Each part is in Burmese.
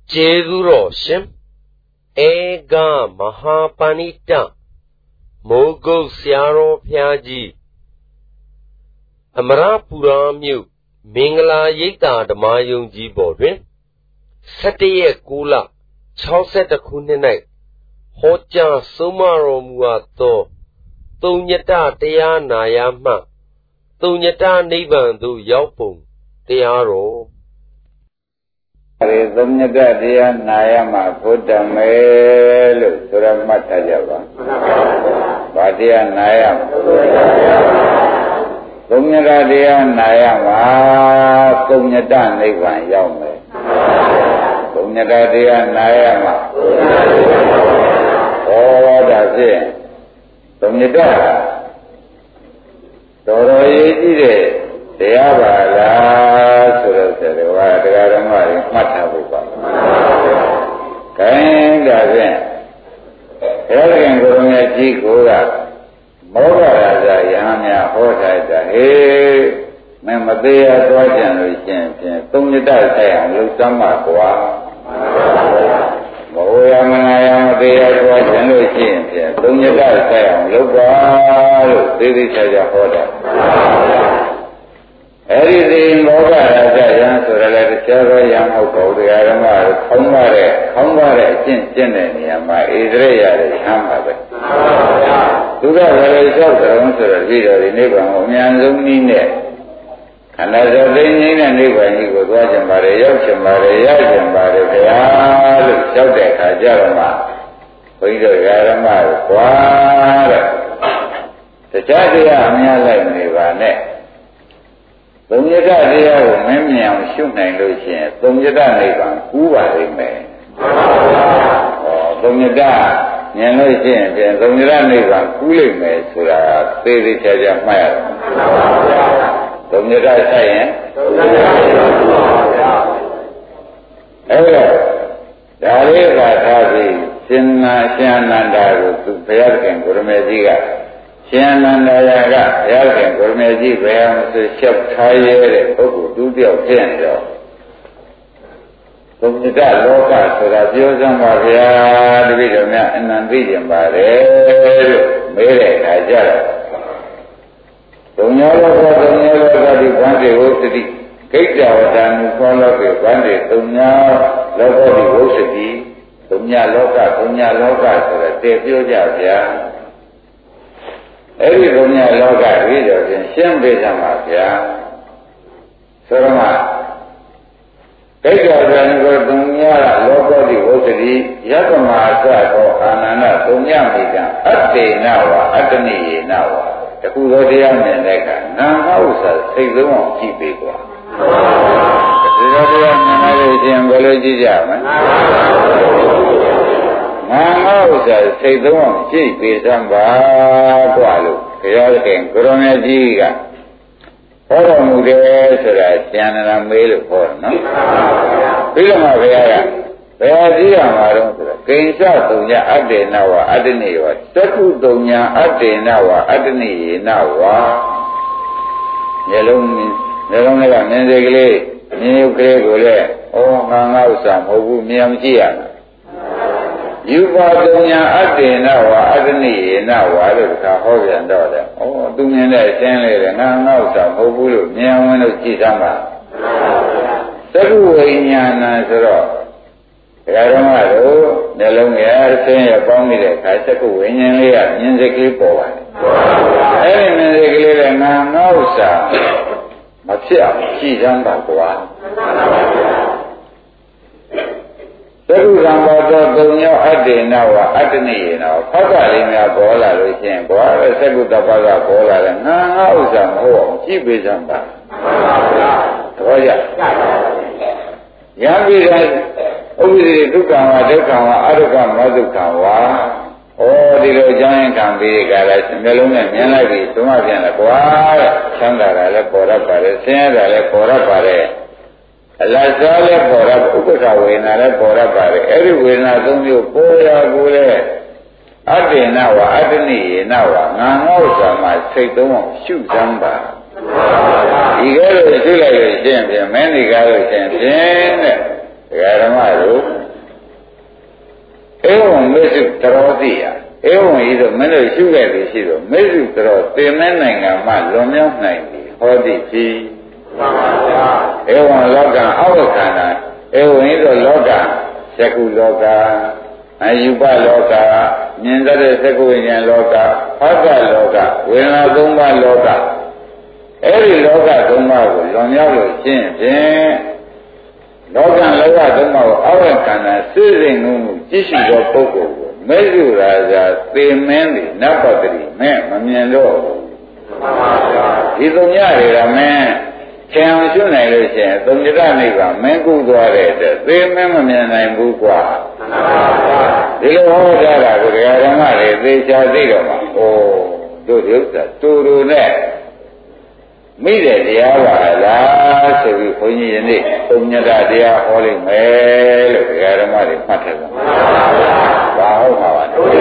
ကျေးဇူးတော်ရှင်ဧကမဟာပဏိတမိုးကုတ်ဆရာတော်ဘုရားကြီးအမရပူရာမြို့မင်္ဂလာရိပ်သာဓမ္မယုံကြီးပေါ်တွင်17ရက်9လ62ခုနှစ်၌ဟောကြားဆုံးမတော်မူအပ်သောသုံးညတတရားနာယမှသုံးညတနိဗ္ဗာန်သို့ရောက်ပုံတရားတော်သုံးညတတရားနာယမှာဘုဒ္ဓမေလို့ဆိုရမှတ်ထားကြပါ။ဘာတရားနာယမှာသုံးညတတရားနာယမှာသုံးညတနိဗ္ဗာန်ရောက်မယ်။သုံးညတတရားနာယမှာဟောတာဖြင့်သုံးညတတော်တော်ရေးကြည့်တဲ့တရားပါလားဆိုတော့ဆရာတော်ကတရားဓမ္မတွေမှတ်ထားဖို့ပါ။ခိုင်းတာဖြင့်ဘုရားရှင်ကိုယ်တော်ကြီးကိုကမောဂရာဇာယဟန်များဟောထားတာဟေးမင်းမသေးရသွားကြံလို့ရှင်ဖြင့်သုံးညတဆိုင်အောင်လှုပ်သမ်းပါကွာ။မောယမနာယမသေးရသွားကြံလို့ရှင်ဖြင့်သုံးညတဆိုင်အောင်လှုပ်ပါလို့သေသေးချာချာဟောတာ။အဲ့ဒီဒီမောဂရာဇယံဆိုရလဲတခြားသောယံဟုတ်တော်တရားဓမ္မကိုခေါင်းပါတဲ့အကျင့်ကျင့်တဲ့နေရာမှာဣသရေရတဲ့ဟမ်းပါပဲသူကဘယ်လိုလျှောက်တယ်ဆိုတော့ပြီးတော့ဒီနိဗ္ဗာန်ကိုအမြန်ဆုံးနည်းနဲ့ခန္ဓာစသိငြိမ်းတဲ့နိဗ္ဗာန်ကြီးကိုသွားကြပါလေရောက်ကြပါလေရကြပါလေဘုရားလို့လျှောက်တဲ့အခါကျတော့မှဘုန်းကြီးတို့ဓမ္မကိုကွာတဲ့တခြားတရားအများလိုက်နေပါနဲ့သုံးညတတရားကိုမင်းမြင်အောင်ရှုနိုင်လို့ရှိရင်သုံးညတနိဗ္ဗာန်ကူးပါလိမ့်မယ်။သုံးညတမြင်လို့ရှိရင်ပြန်သုံးညတနိဗ္ဗာန်ကူးလိမ့်မယ်ဆိုတာသေသေးချာချာမှတ်ရတယ်။သုံးညတဆိုင်ရင်အဲ့တော့ဒါလေးကထားပြီးရှင်အနန္ဒာကိုသူဘုရားခင်ကိုရမေကြီးကရှင်အနန္ဒာယကဘုရားခင်ကိုရမေကြီးဘယ်အောင်ဆိုလျှောက်ထားရတဲ့ပုဂ္ဂိုလ်သူတယောက်ဖြစ်နေတော့သုံးညတလောကဆိုတာပြောစမ်းပါဗျာတပည့်တော်များအနန္တိကျင်ပါတယ်လို့မေးတဲ့အခါကျတော့သုံးညလောကဒီဗန္တိဝုသတိကိစ္စဝတ္တနုသောလောကေဗန္တိသုံးညလောကဒီဝုသတိသုံးညလောကဆိုတဲ့တည်ပြောကြဗျာအဲ့ဒီသုံးညလောကပြီးတော့ရှင်းပေးကြပါဗျာဆိုတော့မှဒိဋ္ဌာရံကိုသုံးညလောကတိဝုသတိယတမအစသောအာနန္ဒသုံးညမိတံအတ္တေနဝအတ္တနိယေနဝတခုသောတရားမြင်တဲ့အခါနာမဥစ္စာစိတ်သုံးအောင်ကြည့်ပေးကွာဒီလိုတရားမြင်လို့ရှင်ဘယ်လိုကြည့်ကြမလဲနာမဥစ္စာစိတ်သုံးအောင်ကြည့်ပေးစမ်းပါကွာလို့ဘုရားခင်ကိုရမေကြီးကဟောတော်မူတယ်ဆိုတာဉာဏ်နာမေးလို့ဟောတယ်နော်ပြီးတော့မှဘုရားကဘယ်အစည်းအမှာတော့ဆိုတော့ကိဉ္စသုံးညအတ္တေနဝအတ္တနိဝသက္ကုသုံးညအတ္တေနဝအတ္တနိယေနဝမျက်လုံးတွေကမြင်စေကလေးမြင်ရုပ်ကလေးကိုလည်းငါဥစ္စာမဟုတ်ဘူးမြင်အောင်ကြည့်ရမယ်ယူပါသုံးညအတ္တေနဝအတ္တနိယေနဝလို့ကဟောပြန်တော့တယ်သူမြင်တဲ့အရှင်းလေးကငါဥစ္စာမဟုတ်ဘူးလို့မြင်အောင်လို့ကြည့်သမ်းပါသက္ကုဝိညာဏဆိုတော့ဓမ္မတို့နှလုံးရဲ့အဆင်းရပေါင်းနေတဲ့အခါသက္ကုဝိညာဉ်လေးကမြင်စိတ်ကလေးပေါ်ပါတယ်အဲ့ဒီမြင်စိတ်ကလေးလည်းငါဥစ္စာမဖြစ်အောင်ကြည့်သမ်းပါကွာသက္ကုသံဃာတော်သုံးယောက်အတ္တေနဝအတ္တနိယေနဝဖောက်ကလေးများပေါ်လာလို့ရှိရင်ကွာသက္ကုတပ္ပကပေါ်လာတယ်ငါဥစ္စာမဟုတ်အောင်ကြည့်ပေးစမ်းပါတော့ရယံပိရဥပ္ပတိဒုက္ခဝဒုက္ခဝအရုက္ခမဒုက္ခဝဒီလိုအကြောင်းရင်းခံပြီးကြလားမျိုးလုံးနဲ့မြင်လိုက်ပြီးသုံးမပြန်လဲကွာတဲ့ချမ်းသာတာလည်းပေါ်ရပါတယ်ဆင်းရဲတာလည်းပေါ်ရပါတယ်အလတ်စားလည်းပေါ်ရဥပ္ပခဝေဒနာလည်းပေါ်ရပါတယ်အဲ့ဒီဝေဒနာသုံးမျိုးပေါ်ရကိုလေအတ္တေနဝအတ္တနိယေနဝငါငေါ့ဆာမှာစိတ်သုံးအောင်ရှုစမ်းပါဒီကဲလို့ရှုလိုက်လို့ရှင်းပြန်မင်းဒီကားလို့ရှင်းပြန်တဲ့ဓမ္မတို့မေစုတော်သိရဧဝံဤသို့မင်းတို့ရှုခဲ့ပြီရှိတော့မေစုတော်သင်မဲ့နိုင်ငံမှလွန်မြောက်နိုင်ပြီဟောသည်ဖြစ်မှန်ပါဗျာဧဝံလောကအဝခန္ဓာဧဝံဤသို့လောကသက္ကုလောကအယူပလောကမြင်တဲ့သက္ကုဝိညာဉ်လောကဟောကလောကဝေဒနာသုံးပါးလောကအဲ့ဒီလောကသုံးပါးကိုလွန်မြောက်လို့ရှင်းဖြင့်လောကသုံးပါးကိုအဝခန္ဓာစိစိမ်မှုကြည့်ရှိသောပုဂ္ဂိုလ်ကိုမေစုရာဇာသေမင်းသည်နတ်ပတ္တိမဲ့မမြင်တော့ဘူးဒီသုံးရတွေကမင်းချင်အောင်ရှုနိုင်လို့ရှိရင်သုံးကြရနိဗ္ဗာန်မင်းကုသွားတဲ့အတွက်သေမင်းမမြင်နိုင်ဘူးကွာဒီလိုဟောကြတာကိုဓမ္မတွေသေချာသိတော့မှဩတို့ဒီဥစ္စာတူတူနဲ့မိတဲ့တရားပါလားဆိုပြီးဘုန်းကြီးယနေ့သုံးညတတရားဟောလိမ့်မယ်လို့ဓမ္မတွေမှတ်ထားတယ်ဘာဟုတ်မှာပါလဲ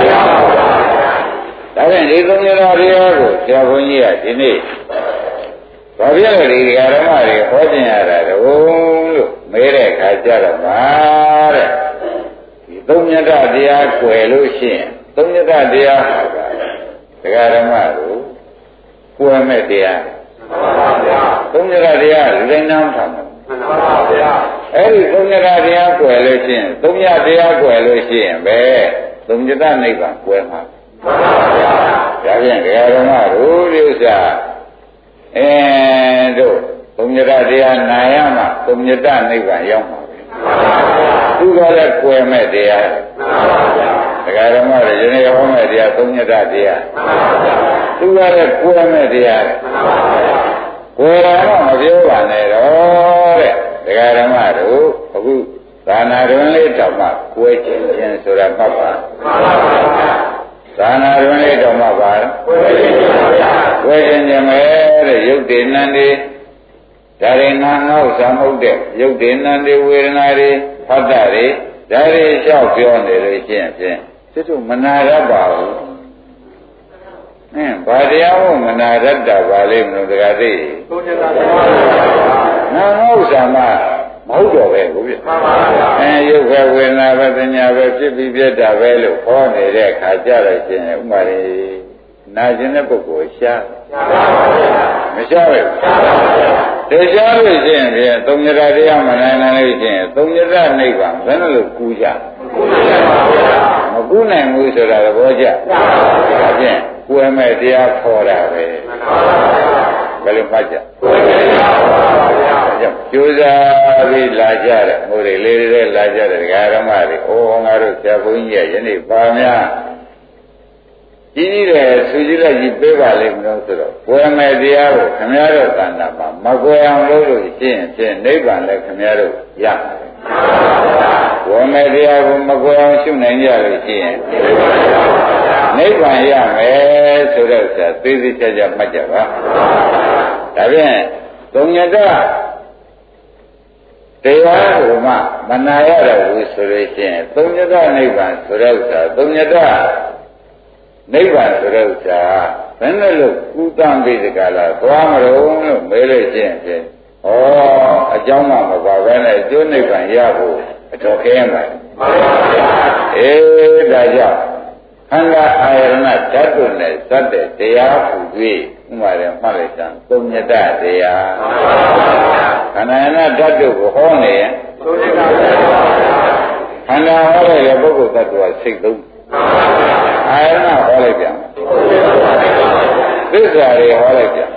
ဒါဖြင့်ဒီသုံးညတတရားကိုဆရာဘုန်းကြီးကဒီနေ့ဘာဖြစ်လို့ဒီဓမ္မတွေဟောကျင်ရတာတုံးလို့မေးတဲ့အခါကျတော့မှာတဲ့ဒီသုံးညတတရားကွယ်လို့ရှိရင်သုံးညတတရားဟာကဓမ္မတို့ကွယ်မဲ့တရားသုံးညတတရားလိမ့်နှမ်းထားမှာအဲ့ဒီသုံးညတတရားကွယ်လို့ရှိရင်သုံးညတရားကွယ်လို့ရှိရင်ပဲသုံးညတနိဗ္ဗာန်ကွယ်မှာဒါဖြင့်ဓမ္မတို့ဒီဥစ္စာတို့သုံးညတတရားနာရမှသုံးညတနိဗ္ဗာန်ရောက်မှာပဲသူကလည်းကွယ်မဲ့တရားဓမ္မတွေယနေ့ဟောမဲ့တရားသုံးညတတရားသူကလည်းကွယ်မဲ့တရားကိုယ်တော်မပြောပါနဲ့တော့တဲ့ဓမ္မတို့အခုသာနာတွင်လေးတောင်မှကွယ်ခြင်းခြင်းဆိုတာမှတ်ပါသာနာတွင်လေးတောင်မှပါကွယ်ခြင်းခြင်းပဲတဲ့ရုပ်တည်နံတွေဒါရင်ငါငေါ့ဆံမဟုတ်တဲ့ရုပ်တည်နံတွေဝေဒနာတွေဖတ်တာတွေဒါတွေလျှောက်ပြောနေလို့ရှိရင်ဖြင့်သူတို့မနာရပါဘူးဘာတရားမို့မနာရတ္တပါလိမ့်မလို့တကားသိနာငေါ့ဆံမမဟုတ်တော့ပဲဘုရားရုပ်ပဲဝေဒနာပဲပညာပဲဖြစ်ပြီးပြတ်တာပဲလို့ဟောနေတဲ့အခါကြလို့ရှိရင်ဥမာရီနာကျင်တဲ့ပုဂ္ဂိုလ်ရှားမရှားဘူးတရားလို့ရှိရင်ပြန်သုံးညတတရားမနိုင်နိုင်လို့ရှိရင်သုံးညတနိဗ္ဗာန်ဘယ်နဲ့လို့ကူကြမကူနိုင်ဘူးဆိုတာသဘောကျဒါဖြင့်ကိုယ်မဲ့တရားခေါ်တာပဲဘယ်လိုမှတ်ကြကျိုးစားပြီးလာကြတယ်ဟိုတွေလေးတွေလာကြတယ်ဒကာဓမ္မတွေအိုးငါတို့ဆရာဘုန်းကြီးကယနေ့ပါများကြီးကြီးတယ်သူကြီးလိုက်ကြီးပေးပါလိမ့်မလို့ဆိုတော့ကိုယ်မဲ့တရားကိုခမည်းတော်သန္တာမှာမကွယ်အောင်လုပ်လို့ရှိရင်ဖြင့်နိဗ္ဗာန်လည်းခမည်းတော်ရမှာကိုယ်မဲ့တရားကိုမကွယ်အောင်ရှုနိုင်ကြလို့ရှိရင်နိဗ္ဗာန်ရမယ်ဆိုတော့ဆရာသိသိချာချာမှတ်ကြပါဒါဖြင့်သုံးညတတရားကိုမှမနာရတော့ဘူးဆိုလို့ရှိရင်သုံးညတနိဗ္ဗာန်ဆိုတဲ့ဥစ္စာသုံးညတနိဗ္ဗာန်ဆိုတဲ့ဥစ္စာဘယ်နဲ့လို့ကုသံပိဒကလာသွားမလို့လို့မေးလို့ရှိရင်ဖြင့်ဩအကြောင်းမှမပါဘဲနဲ့ကျိုးနိဗ္ဗာန်ရဖို့အတော်ခဲမှာဒါကြောင့်ခန္ဓာအာယရဏဓာတ်တို့နဲ့ဇတ်တဲ့တရားဟူ၍ဥမာရမှတ်လိုက်တာသုံးညတတရားခန္ဓာအာယရဏဓာတ်တို့ကိုဟောနေရင်ခန္ဓာဟောတဲ့ပုဂ္ဂိုလ်သတ္တဝါစိတ်သုံးအာယရဏဟောလိုက်ပြန်သစ္စာတွေဟောလိုက်ပြန်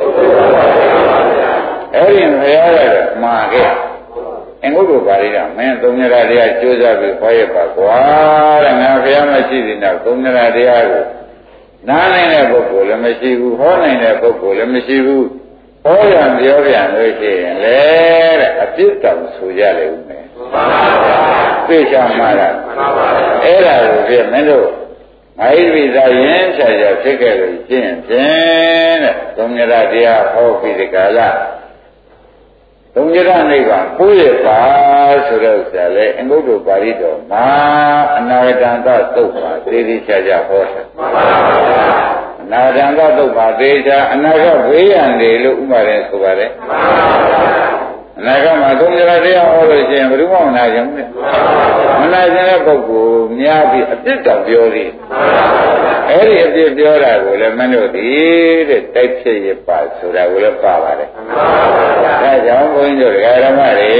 အဲ့ဒီဘုရားကမှာခဲ့အင်္ဂုတ္တပါဠိကမင်းသုံးညတတရားကြိုးစားပြီးခေါ်ရပါကွာတဲ့ငါဘုရားမရှိသေးတော့သုံးညတတရားကိုနားနိုင်တဲ့ပုဂ္ဂိုလ်လည်းမရှိဘူးဟောနိုင်တဲ့ပုဂ္ဂိုလ်လည်းမရှိဘူးဟောရံပြောပြန်လို့ရှိရင်လေတဲ့အပြစ်တောင်ဆိုကြလေဦးမယ်သိချာမှာလားအဲ့ဒါကိုပြမင်းတို့ငါဣတိသာယဉ်ချာချာဖြစ်ခဲ့လို့ရှင်းဖြင့်တဲ့သုံးညတတရားဟောပြီးဒီကာလသုံးညတနိဗ္ဗာန်ကိုရပါဆိုတဲ့ဥစ္စာလေအင်္ဂုတ္တပါဠိတော်မှာအနာဂတံသသုတ်ပါသေတိချာချာဟောတယ်အနာဂတံသသုတ်ပါသေချာအနာဂတ်ဝေးရန်တွေလို့ဥမာတယ်ဆိုပါတယ်အနာဂတ်မှာသုံးညတတရားဟောလို့ရှိရင်ဘယ်သူမှမနာကြဘူးမနာကျင်တဲ့ပုဂ္ဂိုလ်များပြီးအပြစ်တောင်ပြောသေးအဲ့ဒီအပြစ်ပြောတာကိုလည်းမင်းတို့ဒီတဲ့တိုက်ဖြစ်ရပါဆိုတာကိုလည်းပါပါတယ်ဒါကြောင့်ဘုန်းကြီးတို့ဓမ္မတွေ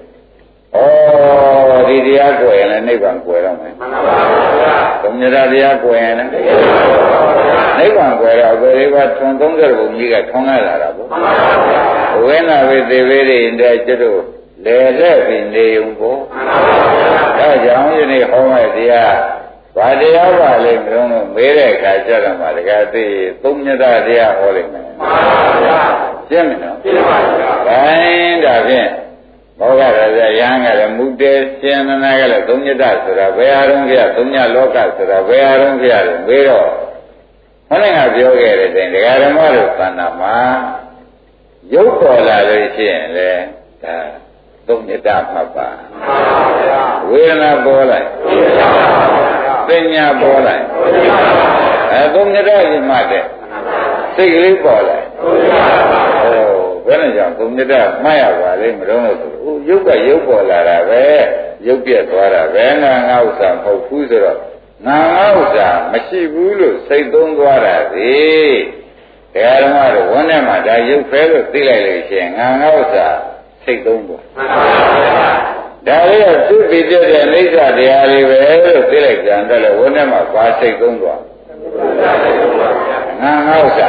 ဒီတရားကိုရင်လည်းနိဗ္ဗာန်ကိုရမယ်သုံးညတရားကိုရင်လည်းနိဗ္ဗာန်ကိုရတော့ဘယ်လိုထွန်30ဘုံကြီးကထွန်လာတာပေါ့ဝိနာဝိသေဝိရိတဲ့ကျွတ်တို့လေလက်ပြီးနေုံပေါ့ဒါကြောင့်ယနေ့ဟောမဲ့တရားဘာတရားပါလဲမလို့မေးတဲ့အခါကျတော့မှတကယ်သိသုံးညတရားဟောလိမ့်မယ်ရှင်းမလားရှင်းပါဗျာဒါဖြင့်ဘောဂရဇယံကလည်းမူတေရှင်နာကလည်းသုံးညတဆိုတာဘယ်အရုံးပြသုံးညလောကဆိုတာဘယ်အရုံးပြလဲမေးတော့ခဏကပြောခဲ့တဲ့တိုင်ဒကာဓမ္မတို့သဏ္ဍာန်မှာရုပ်ပေါ်လာလို့ရှိရင်လေဒါသုံးညတမှတ်ပါဝေဒနာပေါ်လိုက်ပညာပေါ်လိုက်သုံးညတကြီးမှတဲ့စိတ်ကလေးပေါ်လိုက်ဘယ်နဲ့ကြောင့်သုံးညတမှတ်ရပါလိမ့်မလို့ဆိုရုပ်ကရုပ်ပေါ်လာတာပဲရုပ်ပြက်သွားတာပဲငါဥစ္စာမဟုတ်ဘူးဆိုတော့ငါဥစ္စာမရှိဘူးလို့စိတ်သုံးသွားတာဒီတရားဓမ္မတို့ဝန်းထဲမှာဒါရုပ်ဖဲလို့သိလိုက်လို့ရှိရင်ငါဥစ္စာစိတ်သုံးသွားဒါလေးကသူ့ပြီးပြတဲ့အိဋ္ဌတရားလေးပဲလို့သိလိုက်ကြတယ်လေဝန်းထဲမှာပါစိတ်သုံးသွားငါဥစ္စာ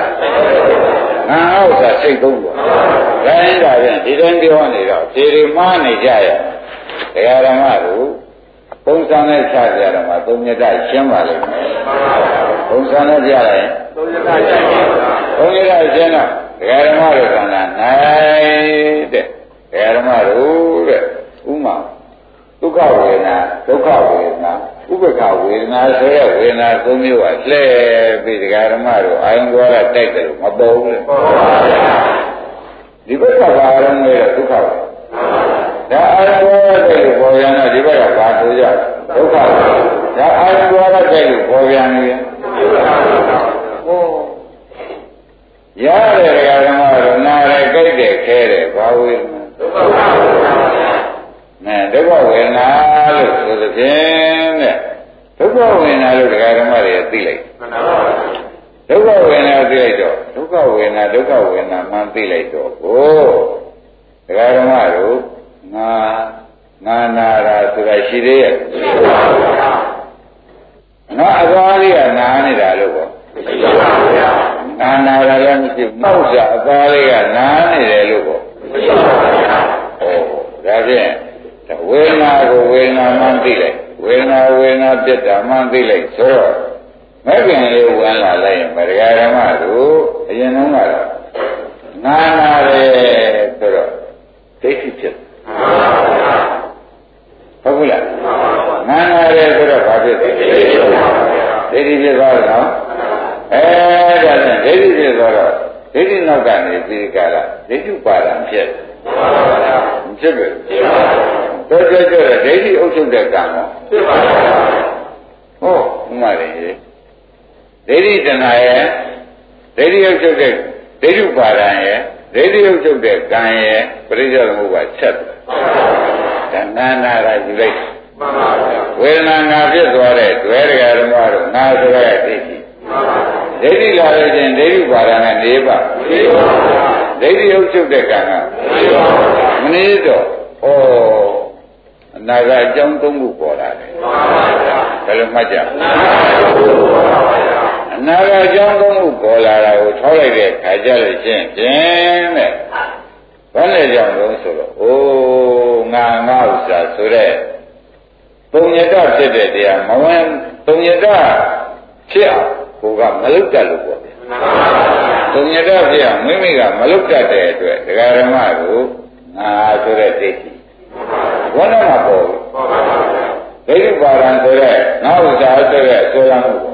စိတ်သုံးသွားဒါရင်ဒါဖြင့်ဒီတိုင်းပြောနေတော့ဒီလိုမှားနေကြရတရားဓမ္မတို့ပုံစံနဲ့ချကြရမှာသုံးညတရှင်းပါလိမ့်မယ်ပုံစံနဲ့ကြရင်သုံးညတရှင်းတော့တရားဓမ္မတို့ကလည်းနိုင်တဲ့တရားဓမ္မတို့တဲ့ဥမာဒုက္ခဝေဒနာဒုက္ခဝေဒနာဥပ္ပခဝေဒနာဆိုရဝေဒနာသုံးမျိုးကလှည့်ပြီးတရားဓမ္မတို့အာယုံသွားတာတိုက်တယ်လို့မပေါ်ဘူးလေဒီဘက်ကဘာရုံးလဲဒုက္ခဝေဒါအာယုံသွားတဲ့ပေါ်ရတော့ဒီဘက်ကဘာဆိုကြဒုက္ခဝေဒါအာယုံသွားတဲ့ပေါ်ရနေဟောရတယ်တရားဓမ္မတို့နားရဲကြိုက်တယ်ခဲတယ်ဘာဝေဒနာဒုက္ခဝေဒနာဒုက္ခဝေဒနာလို့ဆိုသဖြင့်တဲ့ဒုက္ခဝေဒနာလို့တရားဓမ္မတွေသိလိုက်ဒုက္ခဝေဒနာသိလိုက်တော့ဒုက္ခဝေဒနာမှန်သိလိုက်တော့တရားဓမ္မတို့ငါနာတာဆိုတာရှိသေးရဲ့ငါအသွားလေးကနာနေတာလို့ပေါ့ငါနာတာလည်းမရှိဘူးမောက်စာအသွားလေးကနာနေတယ်လို့ပေါ့ဒါဖြင့်ဝေဒနာကိုဝေဒနာမှန်သိလိုက်ဝေဒနာပြတ်တာမှန်သိလိုက်ဆိုတော့မဲ့ခင်လေးဝင်လာလိုက်ရင်ဗဒဂဓမ္မတို့အရင်တုန်းကတော့ငါနာတယ်ဆိုတော့ဒိဋ္ဌိဖြစ်ဟုတ်ဘူးလားငါနာတယ်ဆိုတော့ဘာဖြစ်လဲဒိဋ္ဌိဖြစ်သွားတယ်နော်ဒါနဲ့ဒိဋ္ဌိဖြစ်သွားတော့ဒိဋ္ဌိနောက်ကနေပြီးကြတာဒိဋ္ဌုပါဒံဖြစ်ဖြစ်ပဲတော့ကြွဒိဋ္ဌိအုပ်ချုပ်တဲ့ကံရောဖြစ်ပါဘူးဟုတ်မှန်တယ်ဒိဋ္ဌိတဏှာရဲ့ဒိဋ္ဌိအုပ်ချုပ်တဲ့ဒိဋ္ဌုပါဒံရဲ့ဒိဋ္ဌိအုပ်ချုပ်တဲ့ကံရဲ့ပရိစ္ဆေသမုပ္ပါချက်တယ်ဒါနာကယူလိုက်မှန်ပါဗျာဝေဒနာငါဖြစ်သွားတဲ့တွဲတရားဓမ္မတို့ငါဆိုရတဲ့ဒိဋ္ဌိဒိဋ္ဌိလာလို့ချင်းဒိဋ္ဌုပါဒံနဲ့နေပါဒိဋ္ဌိအုပ်ချုပ်တဲ့ကံကမနေတော့အနာကအကြောင်းသုံးခုပေါ်လာတယ်ဘယ်လိုမှတ်ကြအနာကအကြောင်းသုံးခုပေါ်လာတာကိုထောက်လိုက်တဲ့ခါကြလို့ရှင်းဖြင့်တဲ့ဘာလဲကြောင့်လို့ဆိုတော့ငါဥစ္စာဆိုတဲ့သုံးညတဖြစ်တဲ့တရားမဝင်သုံးညတဖြစ်အောင်ကိုကမလုတ်တတ်လို့ပေါ့သုံးညတဖြစ်အောင်မိမိကမလုတ်တတ်တဲ့အတွက်ဒကာဓမ္မတို့ငါဆိုတဲ့ဒိဋ္ဌိဝန္ဒနာပေါ်ဘူးဒိဋ္ဌိပါဒံဆိုတဲ့ငါဥစ္စာဆိုတဲ့ဆိုရမှု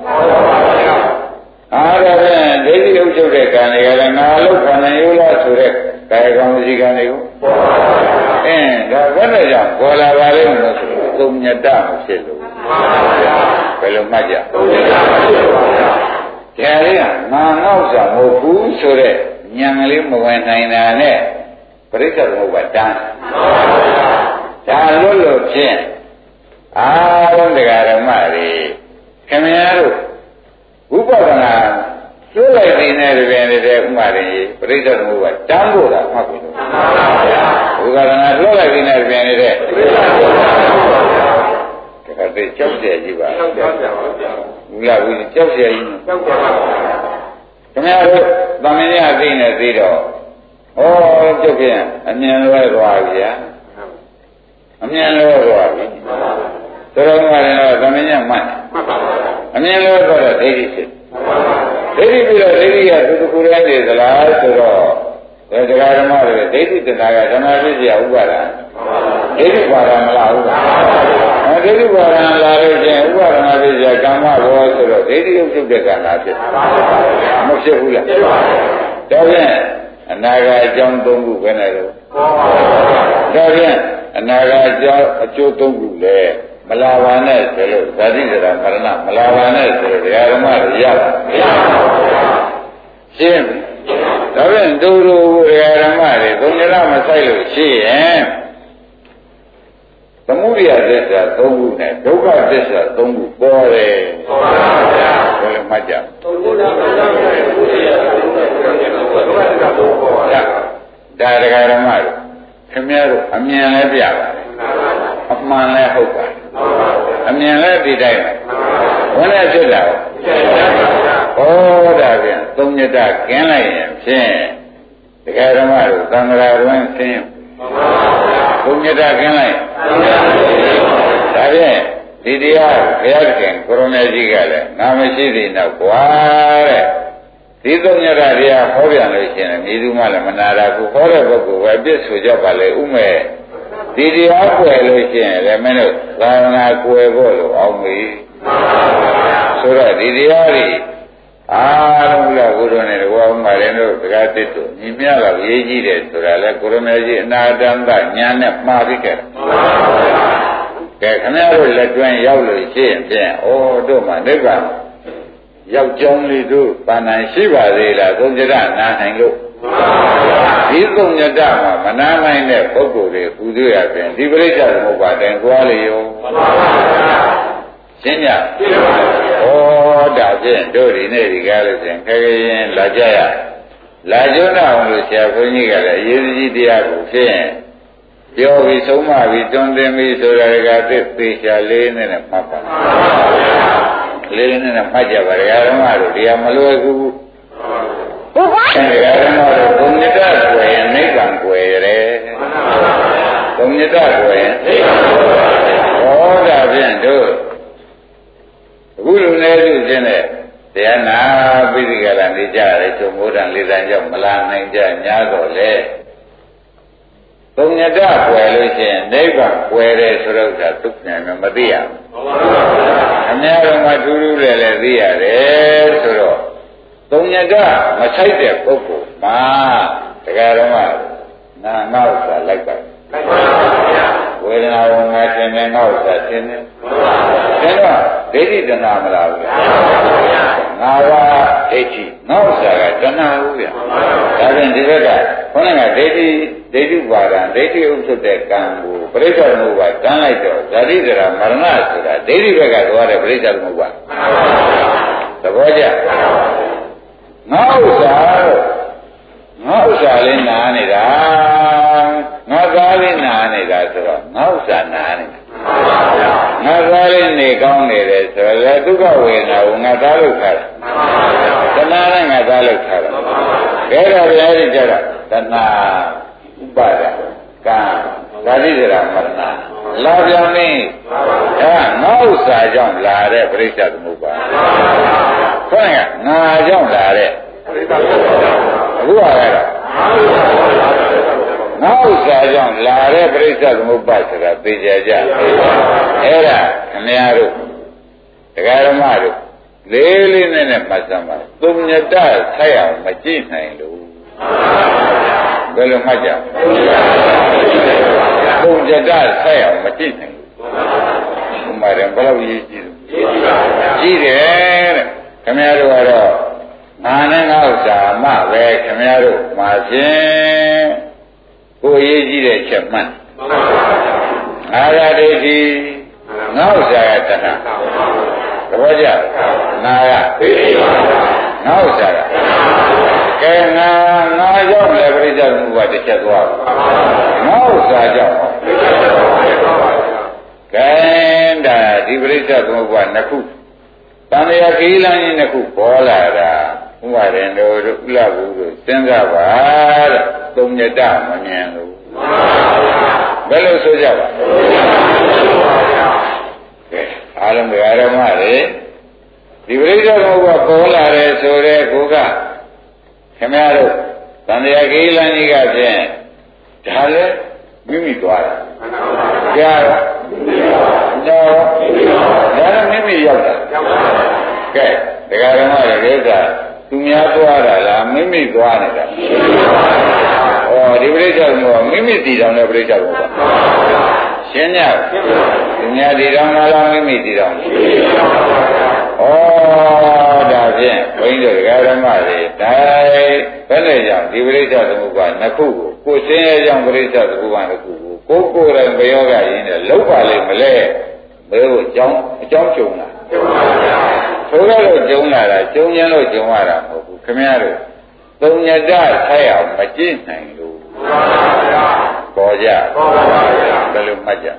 အားဒါဖြင့်ဒိဋ္ဌိဥချုပ်တဲ့ကံတွေကလည်းငါလို့ခန္ဓာယူလားဆိုတဲ့ကာယကံဝစီကံတွေကိုဒါဘယ်နဲ့ကြောင့်ပေါ်လာပါလိမ့်မလို့ဆိုသုံးညတမဖြစ်လို့ဘယ်လိုမှတ်ကြသုံးညတမဖြစ်ပါဘူးကျန်လေးကငါငေါ့စာမဟုတ်ဘူးဆိုတဲ့ဉာဏ်ကလေးမဝင်နိုင်တာနဲ့ပရိစ္ဆေသမုပ္ပါတန်းဒါလို့ဖြင့်အားလုံးတရားဓမ္မတွေခင်ဗျားတို့ဝိပဿနာကျွတ်လိုက်နေတဲ့တွင်တဲ့ဥမာတွေပရိစ္ဆေသမုပ္ပါတန်းဖို့တာမှတ်ပြီလို့မှန်ပါဗျာဝိပဿနာလွတ်လိုက်နေတဲ့တွင်တဲ့ပရိစ္ဆေသမုပ္ပါဒါကတည်းကြောက်ကြကြီးပါကြောက်ကြပါဗျာဘူးလားဘူးကြောက်ကြကြီးကြောက်ကြပါခင်ဗျားတို့သမင်းရသိနေသေးတော့ဩကျုပ်ပြန်အမြင်လွဲသွားပြီဗျာအမြင်လွဲသွားပြီတော်တော်မှလည်းသမင်းရမှတ်အမြင်လွဲသွားတော့ဒိဋ္ဌိဖြစ်ဒိဋ္ဌိပြီးတော့ဒိဋ္ဌိကသူတစ်ခုတည်းနေသလားဆိုတော့ဒါတရားဓမ္မတွေဒိဋ္ဌိတရားကဓမ္မဖြစ်เสียဥပါဒံဒိဋ္ဌိပါဒံမလားဥပါဒံဒိဋ္ဌိပါဒံလာလို့ချင်းဥပါဒနာဖြစ်เสียကာမဘောဆိုတော့ဒိဋ္ဌိဥစ္စုတဲ့ကံလာဖြစ်မဖြစ်ဘူးလားဖြစ်ပါဘူးဒါဖြင့်အနာဂတ်အကြောင်း၃ခုပဲနဲ့တော့ဒါဖြင့်အနာဂတ်အကြောင်းအကျိုး၃ခုလဲမလာပါနဲ့ဆိုလို့ဇာတိဇရာမရဏမလာပါနဲ့ဆိုလို့တရားဓမ္မတွေရပါမရပါဘူးရှင်းပြီဒါဖြင့်တို့တရားဓမ္မတွေသုံးရမဆိုင်လို့ရှိရင်သမုဒိယသစ္စာ၃ခုနဲ့ဒုက္ခသစ္စာ၃ခုပေါ်တယ်ဟုတ်ပါဗျာဘယ်လိုမှတ်ကြသမုဒိယသစ္စာ၃ခုနဲ့ဒုက္ခသစ္စာ၃ခုပေါ်တယ်ဒါတရားဓမ္မတွေခင်ဗျားတို့အမြင်လည်းပြပါတယ်အမှန်လည်းဟုတ်ပါတယ်အမြင်လည်းဒီတိုင်းပဲဘယ်နဲ့ဖြစ်တာလဲဩဒါပြန်သုံးညတကင်းလိုက်ရင်ဖြင့်တရားဓမ္မတို့သံဃာတွင်ဆင်းသုံးညတကင်းလိုက်ဒါဖြင့်ဒီတရားဘုရားခင်ကိုရမေကြီးကလည်းငါမရှိသေးတော့ကွာတဲ့ဒီသုံးညတတရားဟောပြန်လို့ရှိရင်မြည်သူမှလည်းမနာတာကိုဟောတဲ့ပုဂ္ဂိုလ်ပဲပြစ်ဆိုကြပါလေဥမဲ့ဒီတရားကွယ်လို့ရှိရင်လည်းမင်းတို့သာသနာကွယ်ဖို့လို့အောင်ပြီဆိုတော့ဒီတရားတွေအားလုံးကဘုရားနဲ့ဘောင်းပါတယ်တို့တရားသစ်တို့ညီမြလာရေးကြည့်တယ်ဆိုတာလဲကိုရမေကြီးအနာတန္တညာနဲ့မှားပြီးခဲ့တယ်ကဲခင်ဗျားတို့လက်တွင်းရောက်လို့ရှိရင်ဖြင့်ဩတို့မှနိဗ္ဗာန်ရောက်ကြောင်းလေးတို့ပါဏာရှိပါသေးလားသုံးကြရနာနိုင်လို့ဒီသုံးညတမှာမနာနိုင်တဲ့ပုဂ္ဂိုလ်တွေပူဇော်ရပြန်ဒီပရိစ္ဆေသမုပ္ပါဒံသွားလေရောရှင်းကြဩဒါဖြင့်တို့ဒီနေ့ဒီကားလို့ရှင်ခဲခဲရင်လာကြရလာကြတော့အောင်လို့ဆရာဘုန်းကြီးကလည်းအရေးကြီးတရားကိုဖြင့်ပြောပြီးဆုံးမပြီးတွန်းတင်ပြီးဆိုတာကသေချာလေးနဲ့မှတ်ပါလေးနဲ့မှတ်ကြပါရဓမ္မတို့တရားမလွယ်ဘူးတရားဓမ္မတို့ဘုံညတကွယ်နိဗ္ဗာန်ကွယ်ရဲဘုံညတကွယ်နိဗ္ဗာန်ကွယ်ဟောတာဖြင့်တို့အခုလူနေလူချင်းနဲ့တရားနာပိဋကလာနေကြတယ်ကျုံမိုးတန်လေးတန်းကြောင့်မလာနိုင်ကြ냐တော့လေဘုံညတကွယ်လို့ရှိရင်နိဗ္ဗာန်ကွယ်တယ်ဆိုတော့ဒါသူပြန်မသိရဘူးအများတော်မှာထူးထူးလည်းလည်းသိရတယ်ဆိုတော့သုံးညတမဆိုင်တဲ့ပုဂ္ဂိုလ်မှာတရားတော်မှာနာငေါ့စာလိုက်ပါဝေဒနာဝငါရှင်နေငေါ့စာရှင်နေဒါတော့ဒိဋ္ဌိတဏှာမလားဘူးငါကဒိဋ္ဌိငေါ့စာကတဏှာဘူးဗျဒါဖြင့်ဒီဘက်ကခေါင်းကဒိဋ္ဌိပါဒံဒိဋ္ဌိဥစ္စုတဲ့ကံကိုပရိစ္ဆေသမုပ္ပါတန်းလိုက်တော့ဇာတိဇရာမရဏဆိုတာဒိဋ္ဌိဘက်ကသွားတဲ့ပရိစ္ဆေသမုပ္ပါသဘောကျငါဥစ္စာလေးနာနေတာငါသားလေးနာနေတာဆိုတော့ငါဥစ္စာနာနေတာငါသားလေးနေကောင်းနေတယ်ဆိုတော့လေဒုက္ခဝေဒနာကိုငါသားလို့ခါတာတဏှာနဲ့ငါသားလို့ခါတာဒါတော့ဘယ်လိုကြတော့တဏှာဥပါဒကံဇာတိဇရာမရဏလာပြောင်းနေဒါငါဥစ္စာကြောင့်လာတဲ့ပရိစ္ဆေသမုပ္ပါခေါင်းကငါကြောင့်လာတဲ့အခုကလည်းငါဥစ္စာကြောင့်လာတဲ့ပရိစ္ဆေသမုပ္ပါဆိုတာသိကြကြအဲ့ဒါခင်ဗျားတို့တရားဓမ္မတို့လေးလေးနဲ့မှတ်စမ်းပါသုံးညတဆက်အောင်မကြည့်နိုင်လို့ဘယ်လိုမှတ်ကြသုံးညတဆက်အောင်မကြည့်နိုင်ဘူးဥမာတယ်ဘယ်လိုရေးကြည့်ကြည့်တယ်တဲ့ခင်ဗျားတို့ကတော့ငါနဲ့ငါဥစ္စာမှပဲခင်ဗျားတို့မှာဖြင့်ကိုရေးကြည့်တဲ့ချက်မှန်ငါရဒိဋ္ဌိငငါဥစ္စာကတဏှာသဘောကျနာကငါဥစ္စာကကဲငါကြောင့်လည်းပရိစ္ဆေသမုပ္ပါတစ်ချက်သွားငါဥစ္စာကြောင့်ကဲဒါဒီပရိစ္ဆေသမုပ္ပါနှစ်ခုတန်လျာကိလန်းကြီးနှစ်ခုပေါ်လာတာဥပါရင်တို့ဥလဘူးတို့စဉ်းစားပါတဲ့သုံးညတမမြင်လို့ဘယ်လိုဆိုကြပါကဲအားလုံးဓမ္မတွေဒီပရိစ္ဆေသမုပ္ပါပေါ်လာတယ်ဆိုတဲ့ကိုကခင်ဗျားတို့တန်လျာကိလန်းကြီးကဖြင့်ဒါလည်းမိမိသွားတာကြားတော့တော့ဒါလည်းမိမိရောက်တာကဲဒကာဓမ္မတွေကိစ္စသူများသွားတာလားမိမိသွားနေတာဩဒီပရိစ္ဆေသမုပ္ပါမိမိတည်တော်တဲ့ပရိစ္ဆေသမုပ္ပါရှင်းညသူများတည်တော်လားမိမိတည်တော်ဩဒါဖြင့်ဘုန်းကြီးတို့ဒကာဓမ္မတွေဒါဘယ်နဲ့ကြောင့်ဒီပရိစ္ဆေသမုပ္ပါနှစ်ခုကိုဆင်းရဲကြောင့်ပရိစ္ဆေသမုပ္ပါနှစ်ခုကိုကိုယ်တိုင်ဘယောဂရင်းနဲ့လောက်ပါလိမ့်မလဲဘယ်ကိုအကြောင်းကြုံလာဆိုတော့ကြုံလာတာကြုံရင်လို့ကြုံရတာမဟုတ်ဘူးခင်ဗျားတို့သုံးညတဆက်အောင်မကြည့်နိုင်လို့ပေါ်ကြဘယ်လိုမှတ်ကြဩ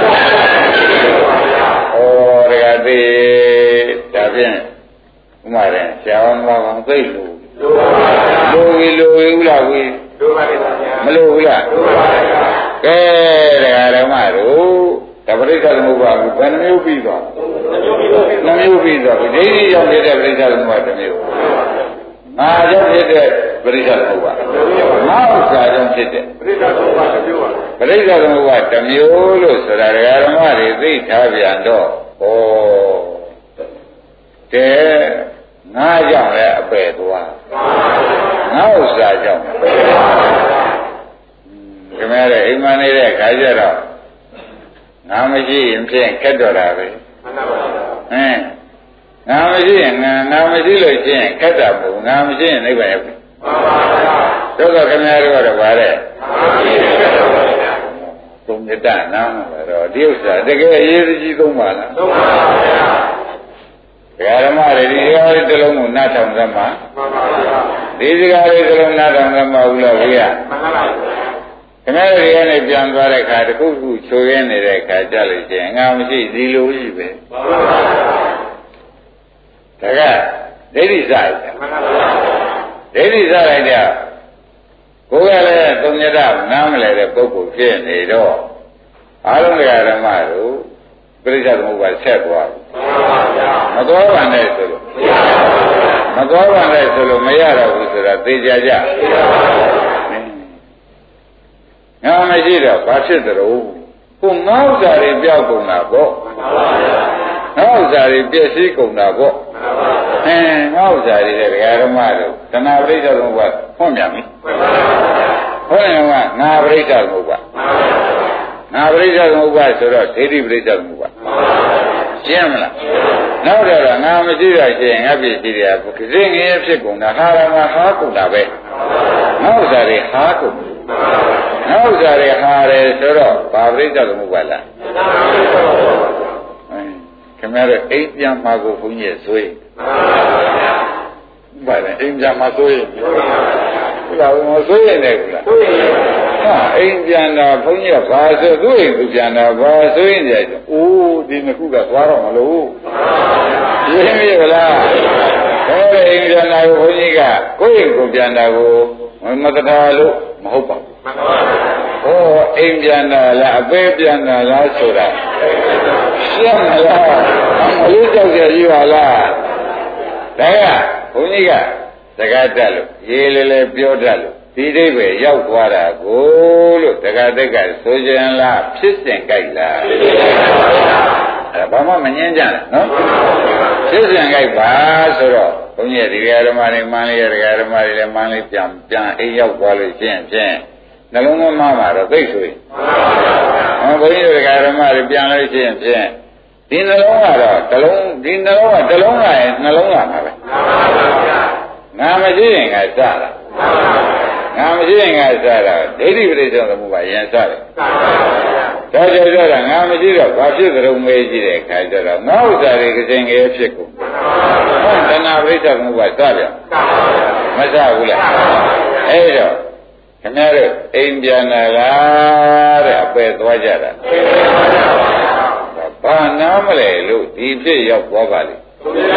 ဒကာသေးဒါဖြင့်ဥမာရင်ဆရာတော်ကောင်းသိလို့လိုဘူးလားဝီမလိုဘူးလားကဲဒကာဓမ္မတို့တပရိစ္ဆေသမုပ္ပါကဘယ်နှမျိုးပြီးသွားနှမျိုးပြီးသွားပြီဒိဋ္ဌိကြောင့်ဖြစ်တဲ့ပရိစ္ဆေသမုပ္ပါတစ်မျိုးငါကြောင့်ဖြစ်တဲ့ပရိစ္ဆေသမုပ္ပါငါဥစ္စာကြောင့်ဖြစ်တဲ့ပရိစ္ဆေသမုပ္ပါတစ်မျိုးပါပရိစ္ဆေသမုပ္ပါတစ်မျိုးလို့ဆိုတာဒကာဓမ္မတွေသိထားပြန်တော့ဩတဲ့ငါကြောင့်လည်းအပယ်သွားငါဥစ္စာကြောင့်ခင်ဗျားရဲ့အိမ်မနေတဲ့ခါကျတော့ငါမရှိရင်ဖြင့်ခက်တော့တာပဲငါမရှိရင်ငါမရှိလို့ရှိရင်ခက်တာမဟုတ်ငါမရှိရင်နိဗ္ဗာန်ရောက်ပြီတို့ကခင်ဗျားတို့ကတော့ဗါတဲ့သုံးမြတ်နားမှာတော့ဒီဥစ္စာတကယ်အရေးကြီးသုံးပါလားသုံးပါဗျာဓမ္မတွေဒီစကားလေးတစ်လုံးကိုနားထောင်သမှာဒီစကားလေးတစ်လုံးနားထောင်သမှာဘူးလားဘုရားမှန်ပါပါခင်ဗျားတို့ကနေပြန်သွားတဲ့အခါတခုခုချိုးရင်းနေတဲ့အခါကြလို့ရှိရင်ငါမရှိဒီလိုရှိပဲမှန်ပါပါဒါကဒိဋ္ဌိစားလိုက်မှန်ပါပါဒိဋ္ဌိစားလိုက်တဲ့ကိုယ်ကလည်းသုံးညတနားမလဲတဲ့ပုဂ္ဂိုလ်ဖြစ်နေတော့အားလုံးတရားဓမ္မတို့ပရိစ္ဆေသမုပ္ပါဆက်သွားမသွားပါနဲ့ဆိုလို့မသွားပါနဲ့ဆိုလို့မရတော့ဘူးဆိုတာသိကြကြငါမရှိတော့ဘာဖြစ်သလဲကိုငေါ့စာတွေပြောက်ကုန်တာပေါ့ငေါ့စာတွေပြည့်စည်ကုန်တာပေါ့ငေါ့စာတွေတဲ့ဓမ္မတို့တဏှာပရိစ္ဆေသမုပ္ပါဖွင့်ပြန်ပြီဟောရင်ကငါပရိစ္ဆေသမုပ္ပါငါပရိစ္ဆေသမုပ္ပါဆိုတော့ဒိဋ္ဌိပရိစ္ဆေသမုပ္ပါရှင်းမလားနောက်တော့ငါမရှိတော့ရှင်းငါပြည့်စည်တယ်ဘုစိငယ်ဖြစ်ကုန်တာဟာရမဟာကုန်တာပဲငေါ့စာတွေဟာကုန်ငါဥစ္စာတွေဟာတယ်ဆိုတော့ဘာပရိစ္ဆေသမုပ္ပါလားခင်ဗျားတို့အိမ်ပြန်မှာကိုဘုန်းကြီးဆိုရင်ဘာလဲအိမ်ပြန်မှာဆိုရင်ဟုတ်လားမဆိုရင်လည်းဟုတ်လားဟာအိမ်ပြန်တာဘုန်းကြီးကဘာဆိုသူ့အိမ်သူပြန်တာဘာဆိုရင်ကြတယ်အိုးဒီနှစ်ခုကသွားတော့မလို့ရင်းပြီလားဒါပေမဲ့အိမ်ပြန်တာကိုဘုန်းကြီးကကိုယ့်အိမ်ကိုပြန်တာကိုမတတာလို့မဟုတ်ပါဘူးဟောအိမ်ပြန်တာလားအပဲပြန်တာလားဆိုတာရှင်းမလားအလေးကြောက်ကြရပါလားဒါကဘုန်းကြီးကစကားတက်လို့ရေးလေလေပြောတတ်လို့ဒီအိဗယ်ရောက်သွားတာကိုလို့တက္ကသိကဆိုခြင်းလားဖြစ်စဉ်ကြိုက်လားအဲ့ဘာမှမငင်းကြနဲ့နော်ဖြစ်စဉ်ကြိုက်ပါဆိုတော့ဘုန်းကြီးဒီဓမ္မတွေမန်းလေးဓမ္မတွေလည်းမန်းလေးပြန်အိမ်ရောက်သွားလို့ရှင်းဖြင့်နှလုံးသွင်းမှာတော့သိဆိုရင်ဘုန်းကြီးတို့ဓမ္မတွေပြန်လို့ရှင်းဖြင့်ဒီနှလုံးကတော့တစ်လုံးဒီနှလုံးကတစ်လုံးလာရင်နှလုံးလာမှာပဲငါမရှိရင်ငါစတာငငါမရှိရင်ငါစားတာဒိဋ္ဌိပရိစ္ဆေသမုပ္ပါရင်စားတယ်ဒါကြောင့်တော့ငါမရှိတော့ဘာဖြစ်ကြုံမေးကြည့်တဲ့အခါကျတော့ငါဥစ္စာတွေကစင်ငယ်ဖြစ်ကုန်တဏှာပရိစ္ဆေသမုပ္ပါစားပြန်မစားဘူးလားအဲ့တော့ခင်ဗျားတို့အိမ်ပြန်လာတဲ့အပယ်သွားကြတာဘာနားမလဲလို့ဒီဖြစ်ရောက်သွားပါလိမ့်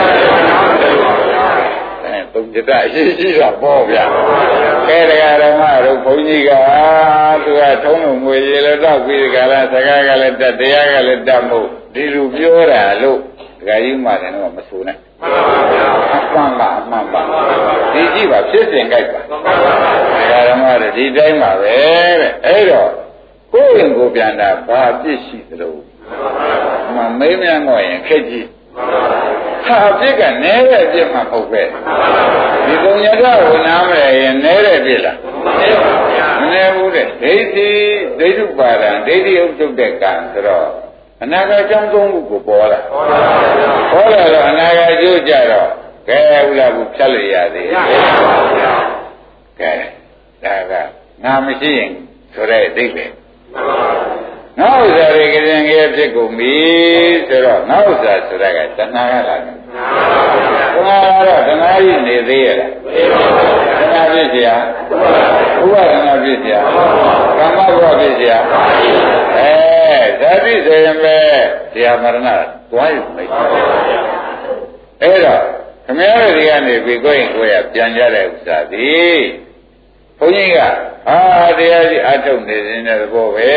သုံးจิตအရှိရှိတာပေါ့ဗျာကဲတရားဓမ္မတို့ဘုန်းကြီးကသူကထုံးလို့ငွေရည်လည်းတော့ပြီးဒီကလာစကားကလည်းတတ်တရားကလည်းတတ်မို့ဒီလိုပြောတာလို့ဒကာကြီးမှတယ်တော့မဆိုနဲ့အမှန်ပါဒီကြည့်ပါဖြစ်စဉ်ကြိုက်ပါတရားဓမ္မတို့ဒီတိုင်းပါပဲတဲ့အဲ့တော့ကိုယ်ရင်ကိုပြန်တာဘာပြစ်ရှိသလိုမမေးမြန်းတော့ရင်ခက်ကြီးဟာအပြစ်ကနည်းတဲ့အပြစ်မှမဟုတ်ပဲဒီကုံရတ္တကိုနားမလဲရင်နည်းတဲ့အပြစ်လားမနည်းဘူးတဲ့ဒိဋ္ဌုပါဒံဒိဋ္ဌိဥဒ္ဒုတဲ့ကံဆိုတော့အနာဂတ်အကြောင်းသုံးခုကိုပေါ်လာတော့အနာဂတ်အကျိုးကြတော့ကဲဥလာဘူးဖြတ်လို့ရသေးရဲ့ကဲဒါကငါမရှိရင်ဆိုတဲ့အဓိပ္ပာယ်ငါဥစ္စာတွေကရင်ကြီးဖြစ်ကုန်ပြီဆိုတော့ငါဥစ္စာဆိုတာကတဏှာကလာတယ်တဏှာကတော့တဏှာကြီးနေသေးရဲ့လားတဏှာဖြစ်เสียဥပဒနာဖြစ်เสียကာမဘဝဖြစ်เสียဇာတိဆိုရင်ပဲတရားမရဏသွားယူမိတ်အဲ့တော့ခမည်းတော်တွေကနေပြီးကိုယ့်ရင်ကိုယ်ရပြန်ကြတဲ့ဥစ္စာဒီဘုန်းကြီးကတရားကြီးအထုတ်နေနေတဲ့သဘောပဲ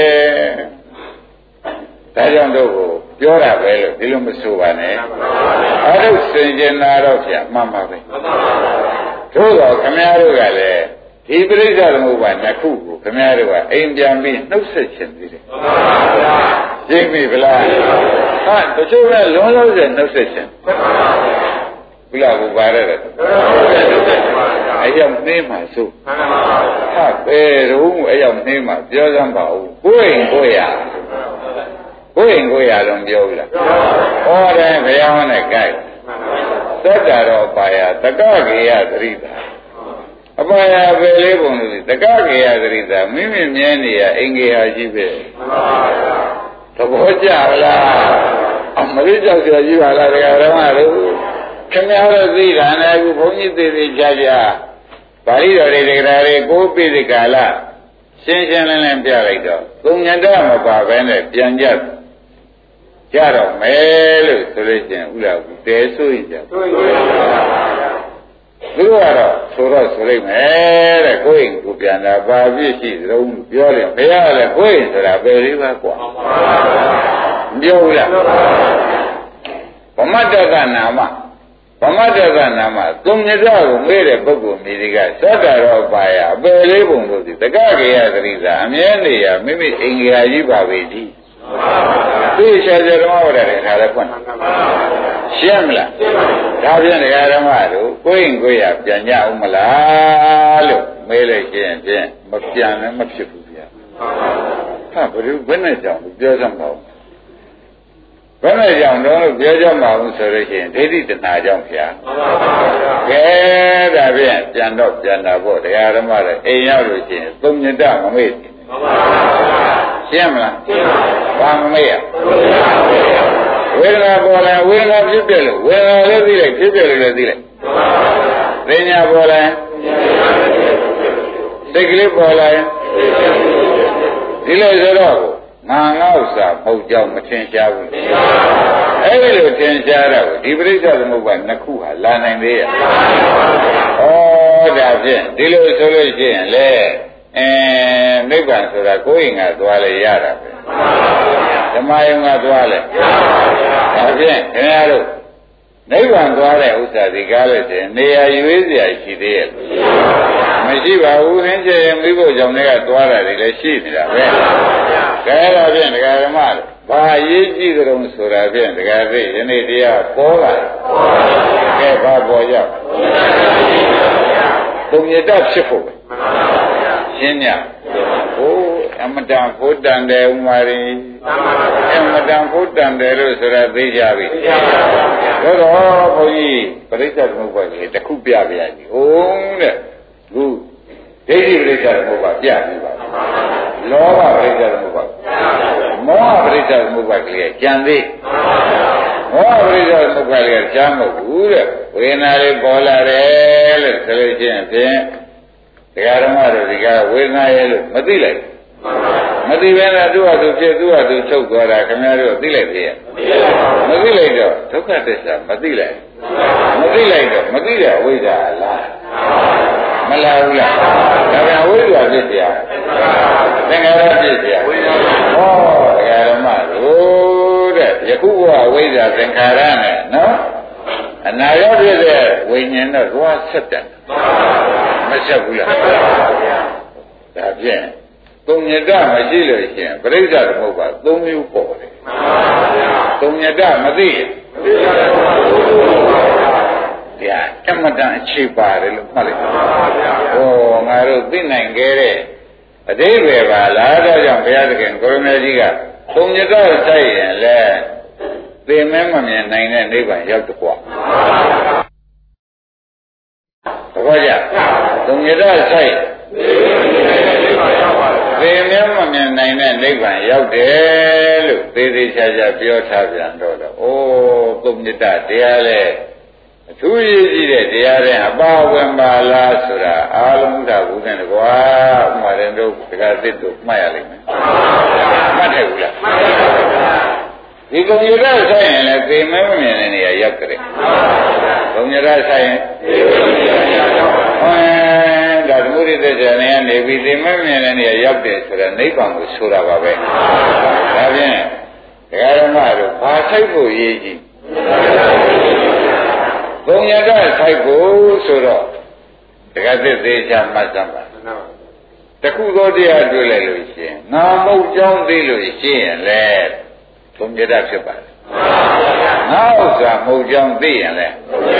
ဒါကြောင့်တို့ကိုပြောတာပဲလို့ဒီလိုမဆိုပါနဲ့အထုတ်စင်ကြင်တာတော့ဖြင့်မှန်ပါပဲသို့တော့ခမည်းတော်ကလည်းဒီပရိစ္ဆေသမုပ္ပါနှစ်ခုကိုခမည်းတော်ကအိမ်ပြန်ပြီးနှုတ်ဆက်ခြင်းသေးတယ်ရှင်းပြီဗလားဟာတချို့ကလုံးလုံးနဲ့နှုတ်ဆက်ခြင်းဘုရားဘုရားရတယ်အယောက်နှင်းမှဆိုဟာဘယ်တော့အယောက်နှင်းမှပြောစမ်းပါဦးကိုယ်ရင်ကိုယ်ရတော့ပြောဘူးလားဟောတယ်ဘုရားဟောနဲ့ကြိုက်သတ္တရောပါယတကကေယသရိတာအပါယပဲလေးပုံလို့တကကေယသရိတာမိမိမြဲနေရအင်္ဂေဟာရှိပဲသဘောကျလားအမရိကြောက်ကြကြီးပါလားတရားဓမ္မတို့ခင်ဗျားတို့သိတာနဲ့အခုဘုန်းကြီးသိသိချာချာပါဠိတော်တွေတရားတွေကိုးပိသိကာလရှင်းရှင်းလင်းလင်းပြလိုက်တော့သုံးညတမပါဘဲနဲ့ပြန်ကြတော့မယ်လို့ဆိုလို့ရှိရင်ဥလာဘူးတဲဆိုရင်ကြသူတို့ကတော့ဆိုလိုက်မယ်တဲ့ကိုယ်ရင်ကိုပြန်တာဘာပြည့်ရှိသလုံးပြောတယ်ဘုရားလည်းကိုယ်ရင်ဆိုတာပဲလေးပါကွာပြောဘူးလားဗမတ္တကနာမသုံးညတကိုမေးတဲ့ပုဂ္ဂိုလ်မိဒီကသတ္တရောပါယအပယ်လေးပုံလို့ဒီတကကေယသရိသာအမြဲနေရမိမိအင်္ဂါကြီးပါပဲဒီသိချာဓမ္မဝရတဲ့ခါလည်းဖွင့်ရှင်းမလားဒါဖြင့်တရားဓမ္မတို့ကိုယ်ရင်ကိုယ်ရပြန်ကြအောင်မလားလို့မေးလိုက်ခြင်းဖြင့်မပြန်လည်းမဖြစ်ဘူးဗျာဟာဘယ်နဲ့ကြောင့်ပြောစမ်းပါဦးဘယ်နဲ့ကြောင့်တော့ပြောကြမှာဘူးဆိုလို့ရှိရင်ဒိဋ္ဌိတဏှာကြောင့်ဗျာကဲဒါဖြင့်ပြန်တာပေါ့တရားဓမ္မတွေအိမ်ရောက်လို့ရှိရင်သုံးညတမမေ့ရှင်းမလားဘာမမေ့ရဝေဒနာပေါ်လာဝေဒနာဖြစ်ပြလို့ဝေဒနာလည်းသိလိုက်ဖြစ်ပြလို့လည်းသိလိုက်ပညာပေါ်လာစိတ်ကလေးပေါ်လာဒီလိုဆိုတော့ငါဥစ္စာမဟုတ်ကြောင်းမထင်ရှားဘူးအဲ့ဒီလိုထင်ရှားတော့ဒီပရိစ္ဆေသမုပ္ပါနှစ်ခုဟာလာနိုင်သေးရဲ့ဩဒါဖြင့်ဒီလိုဆိုလို့ရှိရင်လေနိဗ္ဗာန်ဆိုတာကိုယ်ရင်ကသွားလဲရတာပဲဓမ္မယုံကသွားလဲဒါဖြင့်ခင်ဗျားတို့နိဗ္ဗာန်သွားတဲ့ဥစ္စာဒီကားလို့တင်နေရာရွေးစရာရှိသေးရဲ့မရှိပါဘူးသင်္ချေမိဖို့ကြောင့်လည်းသွားတာတွေလည်းရှိနေတာပဲကဲဒါဖြင့်ဒကာဓမ္မတို့ဘာရေးကြည့်ကြုံဆိုတာဖြင့်ဒကာသိယနေ့တရားပေါ်လာကဲဘာပေါ်ရောက်သုံးညတဖြစ်ဖို့ပဲရှင်းညဟိုအမတန်ဘုဒ္ဓံတယ်ဥမာရီအမတန်ဘုဒ္ဓံတယ်လို့ဆိုတာသိကြပြီတော့ဘုန်းကြီးပရိစ္ဆေသမုပ္ပါဒ်ကြီးတစ်ခုပြပြရည်ဟုတ်တဲ့ခုဒိဋ္ဌိပရိစ္ဆေသမုပ္ပါပြပြီးပါလောဘပရိစ္ဆေသမုပ္ပါမောဟပရိစ္ဆေသမုပ္ပါကလေးကျန်သေးမောဟပရိစ္ဆေသမုပ္ပါကလေးကျမ်းမဟုတ်ဘူးတဲ့ဝေဒနာလေးပေါ်လာတယ်လို့ဆိုလို့ရှိရင်ဖြင့်တရားဓမ္မတို့ဒီကဝေဒနာရဲ့လို့မသိလိုက်မသိဘဲနဲ့သူ့ဟာသူဖြစ်သူ့ဟာသူချုပ်သွားတာခင်ဗျားတို့သိလိုက်သေးရဲ့မသိလိုက်တော့ဒုက္ခသစ္စာမသိလိုက်မသိလိုက်တော့မသိတဲ့အဝိဇ္ဇာလားမလားဘူးလားဒါပြန်ဝိဇ္ဇာဖြစ်เสียသင်္ခါရဖြစ်เสียဟောတရားဓမ္မတို့တဲ့ယခုဘဝဝိဇ္ဇာသင်္ခါရနဲ့နော်အနာဂတ်ဖြစ်တဲ့ဝိညာဉ်တော့သွားဆက်တယ်မဆက်ဘူးလားဒါဖြင့်သုံးညတမရှိလို့ရှိရင်ပရိစ္ဆေသမုပ္ပါ၃မျိုးပေါ်တယ်သုံးညတမသိရင်တရားအမတန်အခြေပါတယ်လို့မှတ်လိုက်ပါဟောငါတို့သိနိုင်ခဲ့တဲ့အတိပ္ပယ်ပါလားဒါကြောင့်ဘုရားသခင်ကိုရမေကြီးကသုံးညတဆိုင်ရင်လဲသိမဲမမြင်နိုင်တဲ့နိဗ္ဗာန်ရောက်တော့ကွာတခါကြသုံးညတဆိုင်သေမြတ်မမြင်နိုင်တဲ့နိဗ္ဗာန်ရောက်တယ်လို့သေသေးချာချာပြောထားပြန်တော့ဩသုံးညတတရားလဲအထူးရည်ကြီးတဲ့တရားတဲ့အပါဝင်ပါလားဆိုတာအာလုံးသာဘူးနဲ့ကွာဥမာရင်တို့တက္ကသစ်တို့မှတ်ရလိမ့်မယ်မှတ်တယ်ဘူးလားဒီကုံရရဆိုင်ရင်လည်းသေမဲမမြင်တဲ့နေရာရောက်ကြတယ်ကုံရရဆိုင်ရင်ဒါသမုဒိသစ္စာနဲ့နေပြီးသေမဲမြင်တဲ့နေရာရောက်တယ်ဆိုတော့နိဗ္ဗာန်ကိုဆိုတာပါပဲဒါဖြင့်တရားဓမ္မတို့ဘာဆိုင်ဖို့ရည်ကြီးဘုံရတဆိုင်ဖို့ဆိုတော့တက္ကသစ်သေးချာမှတ်စမ်းပါတခုသောတရားတွေ့လိုက်လို့ရှိရင်ငါမဟုတ်ကြောင်းသိလို့ရှိရင်လေဘုံရတဖြစ်ပါတယ်ငါဥစ္စာမဟုတ်ကြောင်းသိရင်လေ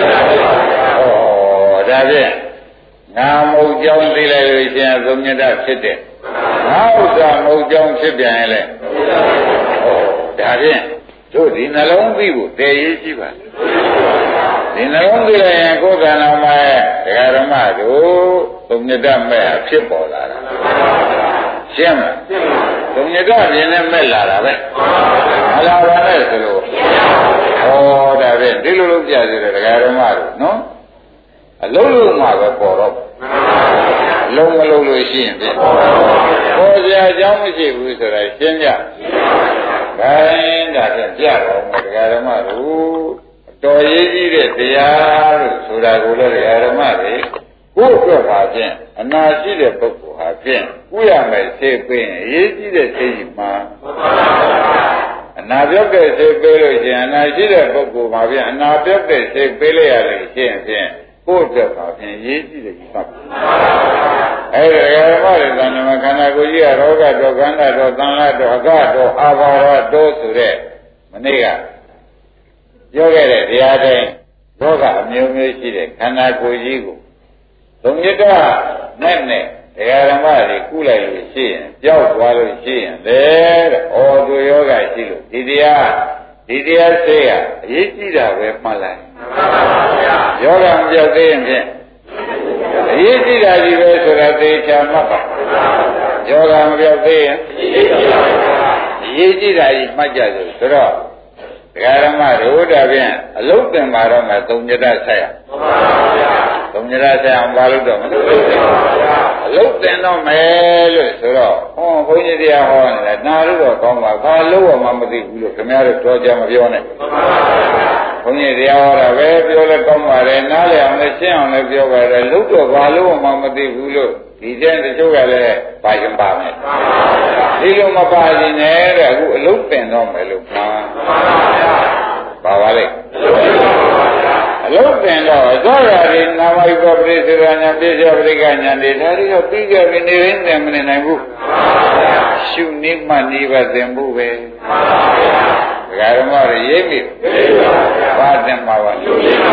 ဩဒါဖြင့်ငါမဟုတ်ကြောင်းသိလိုက်လို့ရှိရင်ဘုံရတဖြစ်တယ်ငါဥစ္စာမဟုတ်ကြောင်းဖြစ်ပြန်ရင်လေဩဒါဖြင့်တို့ဒီနှလုံးသိဖို့တည်ရည်ရှိပါဒီနှလုံးသိလိုက်ရင်ကိုယ်ခန္ဓာမှာတရားဓမ္မတို့သုံးညတမဲ့ဖြစ်ပေါ်လာတာရှင်းမလားသုံးညတပြင်းနဲ့မဲ့လာတာပဲမလာပါနဲ့ဆိုလို့ဩဒါဖြင့်ဒီလိုလိုပြစေတယ်တရားဓမ္မတို့နော်အလုံးလုံးမှာပဲပေါ်တော့အလုံးမလုံးလို့ရှိရင်ပြင်ပေါ်စရာအကြောင်းမရှိဘူးဆိုတာရှင်းကြဘယ်ဒါဖြင့်ပြတော့မယ်တရားဓမ္မတို့တော်ရေးကြီးတဲ့တရားလို့ဆိုတာကိုလည်းတရားဓမ္မတွေကိုယ့်အတွက်ပါဖြင့်အနာရှိတဲ့ပုဂ္ဂိုလ်ဟာဖြင့်ကုရမယ်စိတ်ပေးရင်ရေးကြီးတဲ့စိတ်မှအနာပြောက်တဲ့စိတ်ပေးလို့ရှိရင်အနာရှိတဲ့ပုဂ္ဂိုလ်မှာဖြင့်အနာပြောက်တဲ့စိတ်ပေးလိုက်ရလို့ရှိရင်ဖြင့်ကိုယ့်အတွက်ပါဖြင့်ရေးကြီးတဲ့ကြီးပါအဲဒီဓမ္မတွေသံဃာခန္ဓာကိုယ်ကြီးကရောဂတော့ခန္ဓာတော့သံဃာတော့အကတော့အာဘာရတော့ဆိုတဲ့မနေ့ကပြောခဲ့တဲ့တရားတိုင်းလောကအမျိုးမျိုးရှိတဲ့ခန္ဓာကိုယ်ကြီးကိုသုံးညတနဲ့တရားဓမ္မတွေကုလိုက်လို့ရှိရင်ကြောက်သွားလို့ရှိရင်လေတဲ့ဩသူယောဂရှိလို့ဒီတရားစိတ်ကအရေးကြီးတာပဲမှတ်လိုက်ယောဂမပြောက်သေးရင်ဖြင့်အရေးကြီးတာကြီးပဲဆိုတာသေချာမှတ်ပါယောဂမပြောက်သေးရင်အရေးကြီးတာကြီးမှတ်ကြစို့ဆိုတော့တရားဓမ္မတို့ဒါဖြင့်အလုံးသင်ပါတော့မယ်သုံးညတဆက်ရသုံးညတဆက်အောင်ပါလို့တော့မလို့အလုံးသင်တော့မယ်လို့ဆိုတော့ဟောဘုန်းကြီးတရားဟောနေတယ်နာလို့တော့ကောင်းပါဘာလို့မှမသိဘူးလို့ခင်ဗျားတို့တော့ကြမပြောနဲ့ဘုန်းကြီးတရားဟောတာပဲပြောလဲကောင်းပါလေနားလည်အောင်လည်းရှင်းအောင်လည်းပြောပါတယ်လို့တော့ဘာလို့မှမသိဘူးလို့ဒီတဲ့တချို့ကလည်းပါရင်ပါမယ်ဒီလိုမပါရင်လည်းအခုအလုံးသင်တော့မယ်လို့မှာပါပါလေအလုံးသင်တော့သောရာရိနာမယုပပရိသေရညာပြည့်စုံပရိကညာတွေဒါတွေတော့ပြီးကြပြီနေရင်းတယ်မနေနိုင်ဘူးရှုနေမှနေပါသင်ဖို့ပဲဒကာဓမ္မတွေရိပ်ပြီဘာသင်ပါပါဒါကိုသင်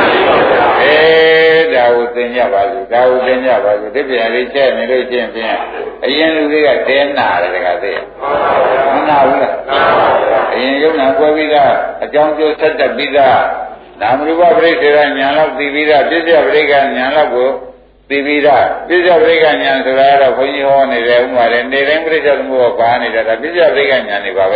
ကြပါစို့ဒါကိုသင်ကြပါစို့ဒီပြန်လေးချက်နေလို့ချင်းဖြင့်အရင်လူတွေကတင်းနာတယ်ဒကာသိမနာဘူးလားအရင်ယုံနာကွဲပြီးသားအကြောင်းကျိုးဆက်တက်ပြီးသားနာမရူပပရိစ္ဆေရဉာဏ်လောက်သိပြီးသားပြည့်စုံပရိက္ခဉာဏ်လောက်ကိုသိပြီးသားပြစ္ဆပရိက္ခဉာဏ်ဆိုတာကတော့ဘုန်းကြီးဟောနေတယ်ဥမာလည်းနေတိုင်းပြစ္ဆသမုပ္ပါပါနေတာဒါပြစ္ဆပရိက္ခဉာဏ်တွေပါပဲ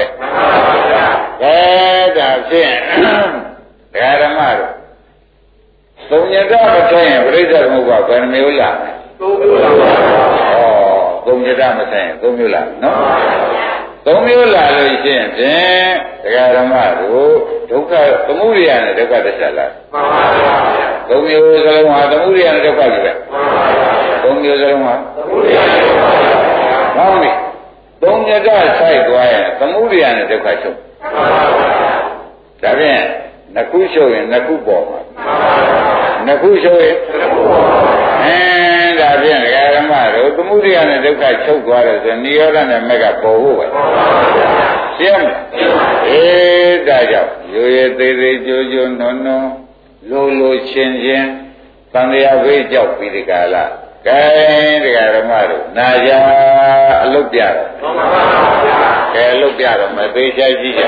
ဒါဖြင့်ဒကာဓမ္မတို့သုံးညတမဆိုင်ရင်ပြစ္ဆသမုပ္ပါဘယ်နှမျိုးလာလဲသုံးမျိုးလာပါသုံးညတမဆိုင်ရင်သုံးမျိုးလာနော်သုံးမျိုးလာလို့ရှိရင်ဖြင့်ဒကာဓမ္မတို့ဒုက္ခသမုဒယနဲ့ဒုက္ခသစ္စာလားမှန်ပါဗျာသုံးမျိုးစလုံးဟာသမုဒယနဲ့ဒုက္ခကြီးပဲမှန်ပါဗျာသုံးမျိုးစလုံးဟာသမုဒယနဲ့ဒုက္ခဟောပြီသုံးညတဆိုင်သွားရင်သမုဒယနဲ့ဒုက္ခချုပ်မှန်ပါဗျာဒါဖြင့်နှစ်ခုချုပ်ရင်နှစ်ခုပေါ်မှာမှန်ပါဗျာနှစ်ခုချုပ်ရင်နှစ်ခုပေါ်မှာဒါဖြင့်ဒကာဓမ္မတို့သမုဒယနဲ့ဒုက္ခချုပ်သွားတယ်ဆိုနိရောဓနဲ့မက်ကပေါ်ဖို့ပဲရှင်းမလားဒါကြောင့်ရိုးရသေးသေးကြိုးကြိုးနွန်းနွန်းလိုလိုချင်းချင်းသံဃာဘေးကြောက်ပြီးဒီကလာကဲဒကာဓမ္မတို့နာကြအလုတ်ပြတော့မှန်ပါဗျာကဲအလုတ်ပြတော့မသေးချာကြည့်ကြ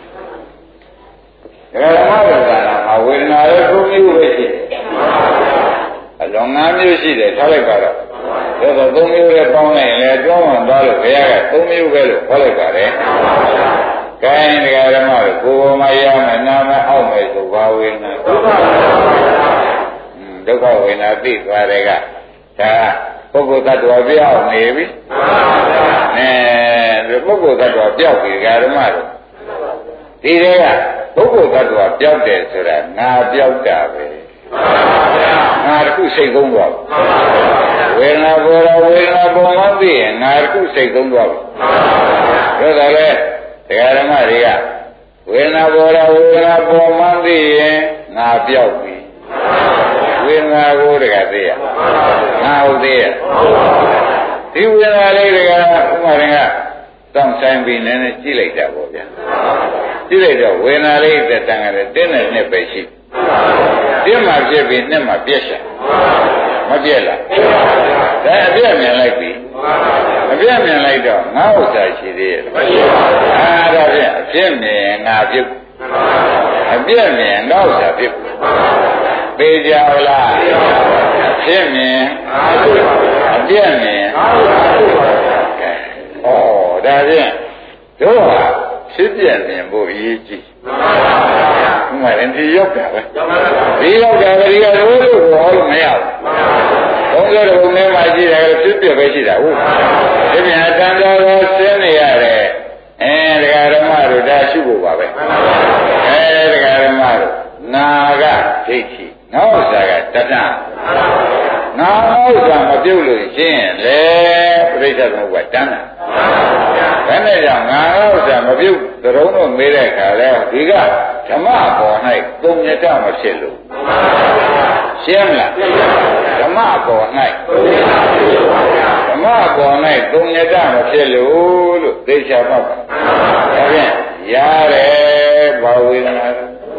ဒကာဓမ္မတို့ကဝေဒနာရဲ့သုံးမျိုးပဲရှိတယ်အလုံး၅မျိုးရှိတယ်ထားလိုက်ပါတော့ဒါဆိုသုံးမျိုးနဲ့ပေါင်းလိုက်ရင်လည်းကြောင်းမှသွားလို့ဘုရားကသုံးမျိုးပဲလို့ခေါ်လိုက်ပါတယ်။ကိုင်းတရားဓမ္မတို့ကိုယ်ပေါ်မှာရမယ်နာမအောက်မယ်ဆိုဘာဝေဒနာဒုက္ခဝေဒနာသိသွားတယ်ကဒါပုဂ္ဂိုလ်သတ္တဝါပြောင်းနေပြီ။ပုဂ္ဂိုလ်သတ္တဝါပြောက်ပြီဓမ္မတို့ဒီတွေကပုဂ္ဂိုလ်သတ္တဝါပြောက်တယ်ဆိုတာငါပြောက်တာပဲငါတခုစိတ်ကုန်းသွားဝေဒနာပေါ်လာဝေဒနာပေါ်မှသိရင်ငါတခုစိတ်ကုန်းသွားပြီဒါကြလေတရားဓမ္မတွေကဝေဒနာပေါ်လာဝေဒနာပေါ်မှသိရင်ငါပြောက်ပြီဝေဒနာကိုတကသိရငါဟုတ်သေးရဒီဝေဒနာလေးတွေကဥမာရင်ကတောင်းဆိုင်ပြီးနည်းနည်းကြည့်လိုက်တာပေါ့ဗျာကြည့်လိုက်တော့ဝေဒနာလေးတက်တန်ကြတယ်တင်းနဲ့နှစ်ပဲရှိတင်းမှဖြစ်ပြီးနှစ်မှပြက်ရှာမပြက်လားဒါအပြက်မြင်လိုက်ပြီအပြက်မြင်လိုက်တော့ငါဥစ္စာရှိသေးရဲ့ဒါဖြင့်အပြက်မြင်ငါပြုတ်အပြက်မြင်ငါဥစ္စာပြုတ်ပေကြလားအပြက်မြင်အပြက်မြင်ဒါဖြင့်တို့ဟာဖြစ်ပြမြင်ဖို့အရေးကြီးဥမာရင်ဒီရောက်တာပဲဒီရောက်တာကဒီကတို့လို့ဟောလို့မရဘူးဘုန်းကြီးတို့ဘုံထဲမှာရှိတယ်ဖြစ်ပြပဲရှိတာဟုတ်ဒီပြန်တန်တော်ကိုဆင်းနေရတယ်ဒကာဓမ္မတို့ဒါရှုဖို့ပါပဲဒကာဓမ္မတို့နာကဒိဋ္ဌိနောက်ဥစ္စာကတဏှာနာဥစ္စာမပြုတ်လို့ရှင်းလေပြိဿသမုပ္ပါတဏှာဘယ်နဲ့ကြောင့်ငါဥစ္စာမပြုတ်သရုံးတော့မေးတဲ့အခါလဲဒီကဓမ္မပေါ်၌သုံးညတမဖြစ်လို့ရှင်းမလားဓမ္မပေါ်၌ဓမ္မပေါ်၌သုံးညတမဖြစ်လို့သိချာပါဒါဖြင့်ရတယ်ဘာဝေဒနာ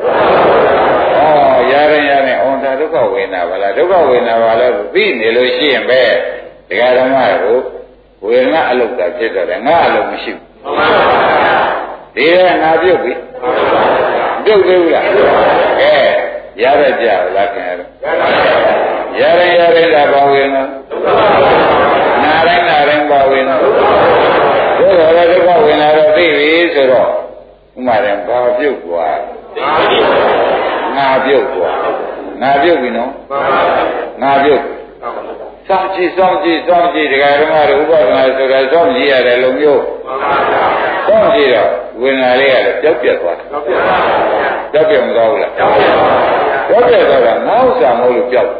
ရတယ်အော်ဒါဒုက္ခဝေဒနာပါလားဒုက္ခဝေဒနာပါလဲသိနေလို့ရှိရင်ပဲဒကာဓမ္မတို့ဝေဒနာအလုတ်တာဖြစ်တော့တယ်ငါအလုတ်မရှိဘူးဒီကငါပြုတ်ပြီပြုတ်သေးဘူးလားကဲရရကြလားခင်ဗျာရတာဘာဝေဒနာနာတိုင်းဘာဝေဒနာတို့တော့ဒုက္ခဝေဒနာတော့သိပြီဆိုတော့ဥမာရင်ဘာပြုတ်သွားငါပြုတ်သွားငါပြုတ်ပြီနော်ငါပြုတ်စောင့်ကြည့်ဒကာဓမ္မတို့ဥပဒနာဆိုတာစောင့်ကြည့်ရတယ်လို့မျိုးစောင့်ကြည့်တော့ဝေဒနာလေးရတယ်ပျောက်ပြတ်သွားတယ်ပျောက်ပြတ်မသွားဘူးလားပျောက်ပြတ်သွားတာငါဥစ္စာမဟုတ်လို့ပျောက်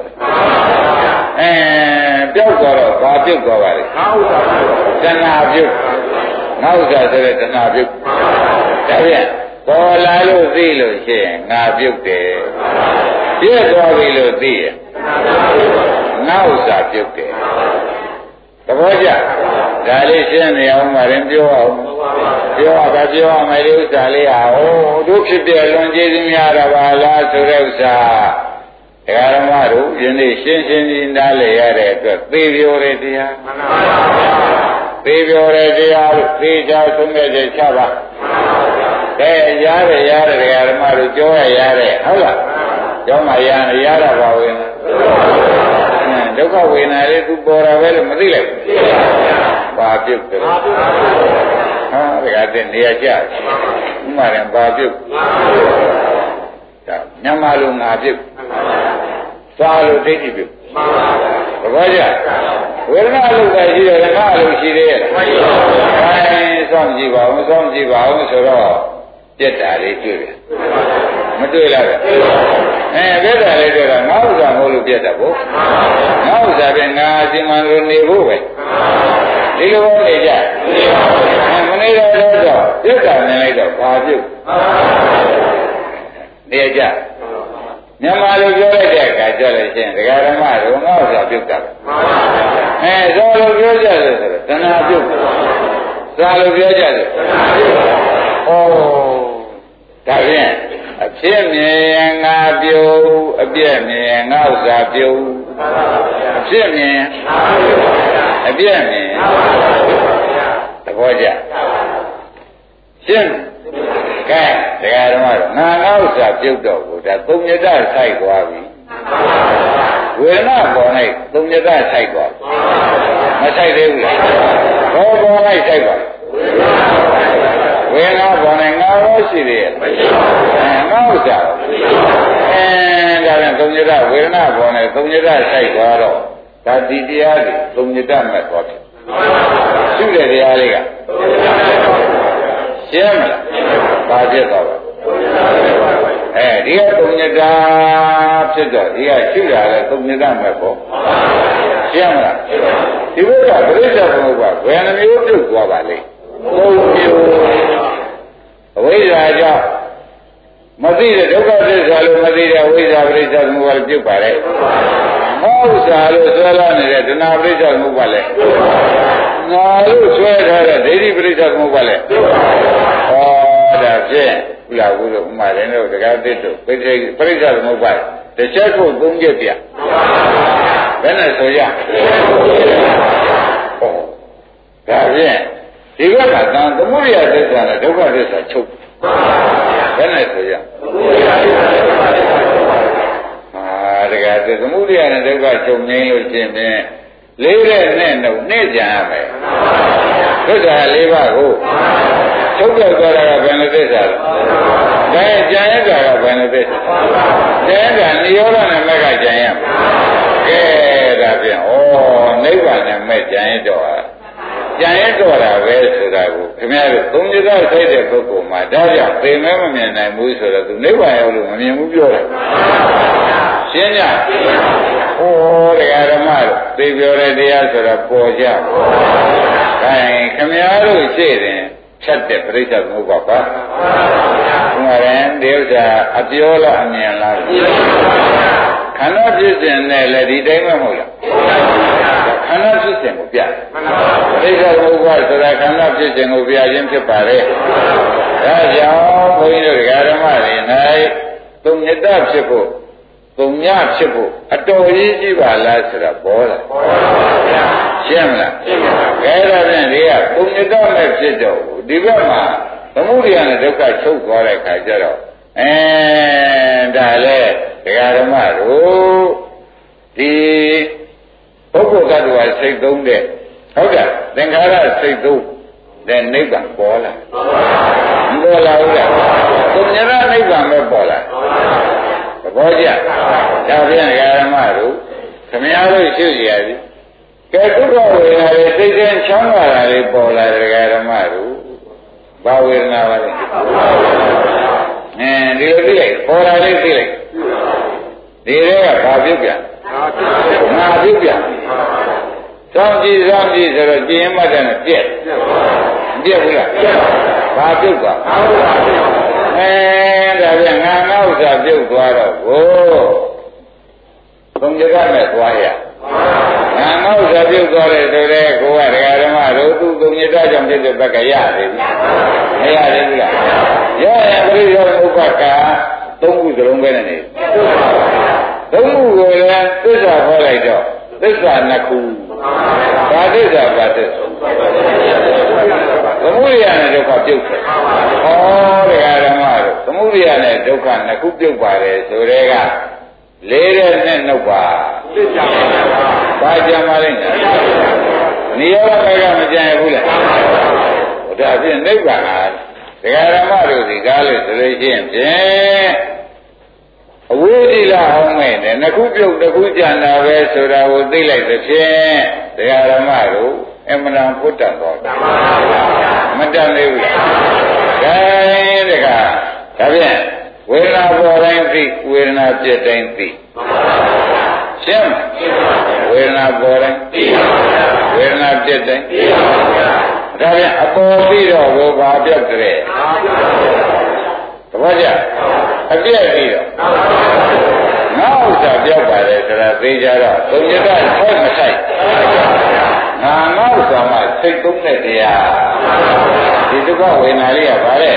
ပျောက်သွားတော့ဘာပြုတ်သွားပါလဲငါဥစ္စာတဏှာပြုတ်ငါဥစ္စာဆိုတဲ့တဏှာပြုတ်ဒါပြန်ပေါ်လာလို့သိလို့ရှိရင်ငါပြုတ်တယ်ပြည့်သွားပြီလို့သိရင်ငါဥစ္စာပြုတ်တယ်သဘောကျဒါလေးရှင်းနေအောင်မှရင်ပြောအောင်ပြောရမယ်ဒီဥစ္စာလေးဟာတို့ဖြစ်ပြလွန်ကျေးဇူးများတာပါလားဆိုတဲ့ဥစ္စာဒကာဓမ္မတို့ယနေ့ရှင်းကြီးနားလည်ရတဲ့အတွက်သေပြောတဲ့တရားသေပြောတဲ့တရားလို့သေချာဆုံးဖြတ်ချက်ချပါကဲရတယ်ဒကာဓမ္မတို့ပြောရတယ်ဟုတ်လားကျောင်းမှာရတာပါဝင်ဒဒုက္ခဝေဒနာလေးသူပေါ်တာပဲလို့မသိလိုက်ဘူးဘာပြုတ်တယ်ဟာဒါကတည်းနေရာကျဥမာရင်ဘာပြုတ်ဒါညမလိုငါပြုတ်စားလို့ဒိဋ္ဌိပြုတ်သဘောကျဝေဒနာလို့ပဲရှိတယ်ငါလို့ရှိသေးရဲ့အဲစောင့်ကြည့်ပါဦးစောင့်ကြည့်ပါဦးဆိုတော့ပြက်တာလေးတွေ့တယ်မတွေ့လားဗျပြက်တာလေးတွေ့တာငါဥစ္စာမဟုတ်လို့ပြက်တာပေါ့ငါဥစ္စာပဲငါအစီမံလို့နေဖို့ပဲဒီလိုနေကြမနေတော့ပြက်တာနေလိုက်တော့ဘာပြုတ်နေကြမြန်မာလိုပြောလိုက်တဲ့အခါကျတော့ရှင်ဒကာဓမ္မတို့ငါ့ဥစ္စာပြုတ်တာဇောလိုပြောကြတယ်ဆိုတော့တဏှာပြုတ်ဇာလိုပြောကြတယ်ဒါဖြင့်အဖြစ်မြင်ငါပြုတ်အပြည့်မြင်ငါဥစ္စာပြုတ်အဖြစ်မြင်အပြည့်မြင်သဘောကျရှင်းကဲတရားဓမ္မတော့ငါဥစ္စာပြုတ်တော့ဘူးဒါသုံးမြတ်စိုက်သွားပြီဝေဒနာပေါ်၌သုံးမြတ်စိုက်သွားမစိုက်သေးဘူးလားဘောပေါ်၌စိုက်ပါဝေဒနာပေါ်၌ငါရောရှိသေးရဲ့မရှိပါဘူးငါဥစ္စာဒါပြန်သုံးမြတ်ဝေဒနာပေါ်၌သုံးမြတ်စိုက်သွားတော့ဒါဒီတရားတွေသုံးမြတ်မဲ့သွားတယ်ရှိတဲ့တရားလေးကရှင်းမလားဘာဖြစ်သွားပါဒီကသုံးညတာဖြစ်တော့ဒီကရှိတာလဲသုံးညတာမဲ့ပေါ့ရှင်းမလားဒီဘက်ကပြိဿဘုရားဘယ်နှမျိုးပြုတ်သွားပါလိမ့်သုံးမျိုးအဝိဇ္ဇာကြောင့်မသိတဲ့ဒုက္ခသစ္စာလို့မသိတဲ့ဝိဇ္ဇာပြိဿသမုပ္ပါဒ်ပြုတ်ပါလေဟောဥစ္စာလို့ဆွဲလာနေတဲ့ဒနာပြိဿသမုပ္ပါဒ်လဲငါလို့ဆွဲထားတဲ့ဒိဋ္ဌိပြိဿသမုပ္ပါဒ်လဲဒါဖြင့်ဥလာဘူးလို့ဥမာတယ်တို့တရားသစ်တို့ပြိဿသမုပ္ပါဒ်တစ်ချက်ကိုသုံးချက်ပြဘယ်နဲ့ဆိုရဒါဖြင့်ဒီဘက်ကသံသမုဒိယသစ္စာနဲ့ဒုက္ခသစ္စာချုပ်ဘယ်နဲ့ဆိုရတရားသစ်သမုဒိယနဲ့ဒုက္ခချုပ်ငြိမ်းလို့ချင်းဖြင့်လေးတဲ့နဲ့တော့နဲ့ကြံရမယ်သစ္စာ၄ပါးကိုချုပ်ပြသွားတာကဘယ်လိုသစ္စာလဲဒါကြံရတာကဘယ်လိုသစ္စာကြံရတာနိရောဓနဲ့မဲ့ကကြံရမယ်ကဲဒါဖြင့်နိဗ္ဗာန်နဲ့မဲ့ကြံရတော့ကြံရတော့တာပဲဆိုတာကိုခင်ဗျားတို့သုံးညသာဆိုင်တဲ့ပုဂ္ဂိုလ်မှာဒါကြောင့်သိမဲမမြင်နိုင်ဘူးဆိုတော့သူနိဗ္ဗာန်ရောက်လို့မမြင်ဘူးပြောတယ်ရှင်းကြတရားဓမ္မတို့သိပြောတဲ့တရားဆိုတော့ပေါ်ကြခိုင်းခင်ဗျားတို့ရှိတယ်ဖြတ်တဲ့ပြိဿသမုပ္ပါဒ်ပါဘုရားရင်ဒီဥစ္စာအပြောလားအမြင်လားခန္ဓာဖြစ်စဉ်နဲ့လည်းဒီတိုင်းမဟုတ်လားခန္ဓာဖြစ်စဉ်ကိုပြပြိဿသမုပ္ပါဒ်ဆိုတာခန္ဓာဖြစ်စဉ်ကိုပြခြင်းဖြစ်ပါလေဒါကြောင့်ဘုန်းကြီးတို့ဓမ္မတွေ၌သုံးညတဖြစ်ဖို့သုံးညဖြစ်ဖို့အတော်ကြီးရှိပါလားဆိုတာပေါ်လာရှင်းမလားကဲဒါဖြင့်ဒီကသုံးညတမဲ့ဖြစ်တော့ဒီဘက်မှာသမုဒိယနဲ့ဒုက္ခချုပ်သွားတဲ့ခါကျတော့ဒါလေဓမ္မတို့ဒီပုဂ္ဂိုလ်ကတ္တဝါစိတ်သုံးတဲ့ဟုတ်တယ်သင်္ခါရစိတ်သုံးတဲ့နိဗ္ဗာန်ပေါ်လာမပေါ်လာဘူးလားသုံးညတနိဗ္ဗာန်ပဲပေါ်လာသဘောကျဒါဖြင့်ဓမ္မတို့ခမည်းတော်ရှုရည်ကဲဒုက္ခဝေဒနာတွေစိတ်ထဲချမ်းသာတာတွေပေါ်လာတဲ့ဓမ္မတို့ဘာဝေဒနာပါလဲဒီလိုသိလိုက်ပေါ်လာလေးသိလိုက်ဒီတွေကဘာပြုတ်ပြန်ငါပြုတ်ပြန်စောင့်ကြည့်ဆိုတော့ကြည်ရင်မှတ်တယ်နဲ့ပြက်ဘူးလားဘာပြုတ်သွားဒါပြန်ငါဥစ္စာပြုတ်သွားတော့ကိုသုံးကြကမဲ့သွားရငါဥစ္စာပြုတ်သွားတဲ့ဆိုတဲ့ကိုကဓမ္မတို့သူသုံးကြကြောင့်ဖြစ်တဲ့ဘက်ကရသေးဘူးမရသေးဘူးလားရရင်ပြိဿဥပ္ပကသုံးခုစလုံးပဲနဲ့နေသုံးခုကိုလည်းသစ္စာဟောလိုက်တော့သစ္စာနှစ်ခုဘာသစ္စာဘာသစ္စာသမုဒိယနဲ့ဒုက္ခပြုတ်တယ်ဓမ္မတို့သမုဒိယနဲ့ဒုက္ခနှစ်ခုပြုတ်ပါတယ်ဆိုတဲ့ကလေးတဲ့နဲ့နှုတ်ပါဘာကြံပါလိမ့်မယ်နိရောဓကမကြံရဘူးလားဒါဖြင့်နိဗ္ဗာန်ဟာဒကာရမတို့ဒီကားလို့ဆိုလို့ရှိရင်ဖြင့်အဝိဇ္ဇိလအောင်မဲ့နဲ့နှစ်ခုပြုတ်တစ်ခုကြံတာပဲဆိုတာကိုသိလိုက်သဖြင့်ဒကာရမတို့အမှန်တန်ဖွတ်တတ်တော့မတတ်သေးဘူးလားဒါတကားဒါဖြင့်ဝေဒနာပေါ်တိုင်းသိဝေဒနာပြည့်တိုင်းသိရှင်းဝေဒနာပေါ်တိုင်းသိဝေဒနာပြည့်တိုင်းသိဒါဖြင့်အပေါ်ပြီးတော့ဘောဘာပြတ်တဲ့သဘောကျအပြည့်ပြီးတော့ငါဥစ္စာပြောက်ပါတယ်ဆိုတာသိကြတော့သုံးညတဆိုင်မဆိုင်ငါဥစ္စာမှစိတ်သုံးတဲ့တရားဒီဒုက္ခဝေဒနာလေးကဗါတဲ့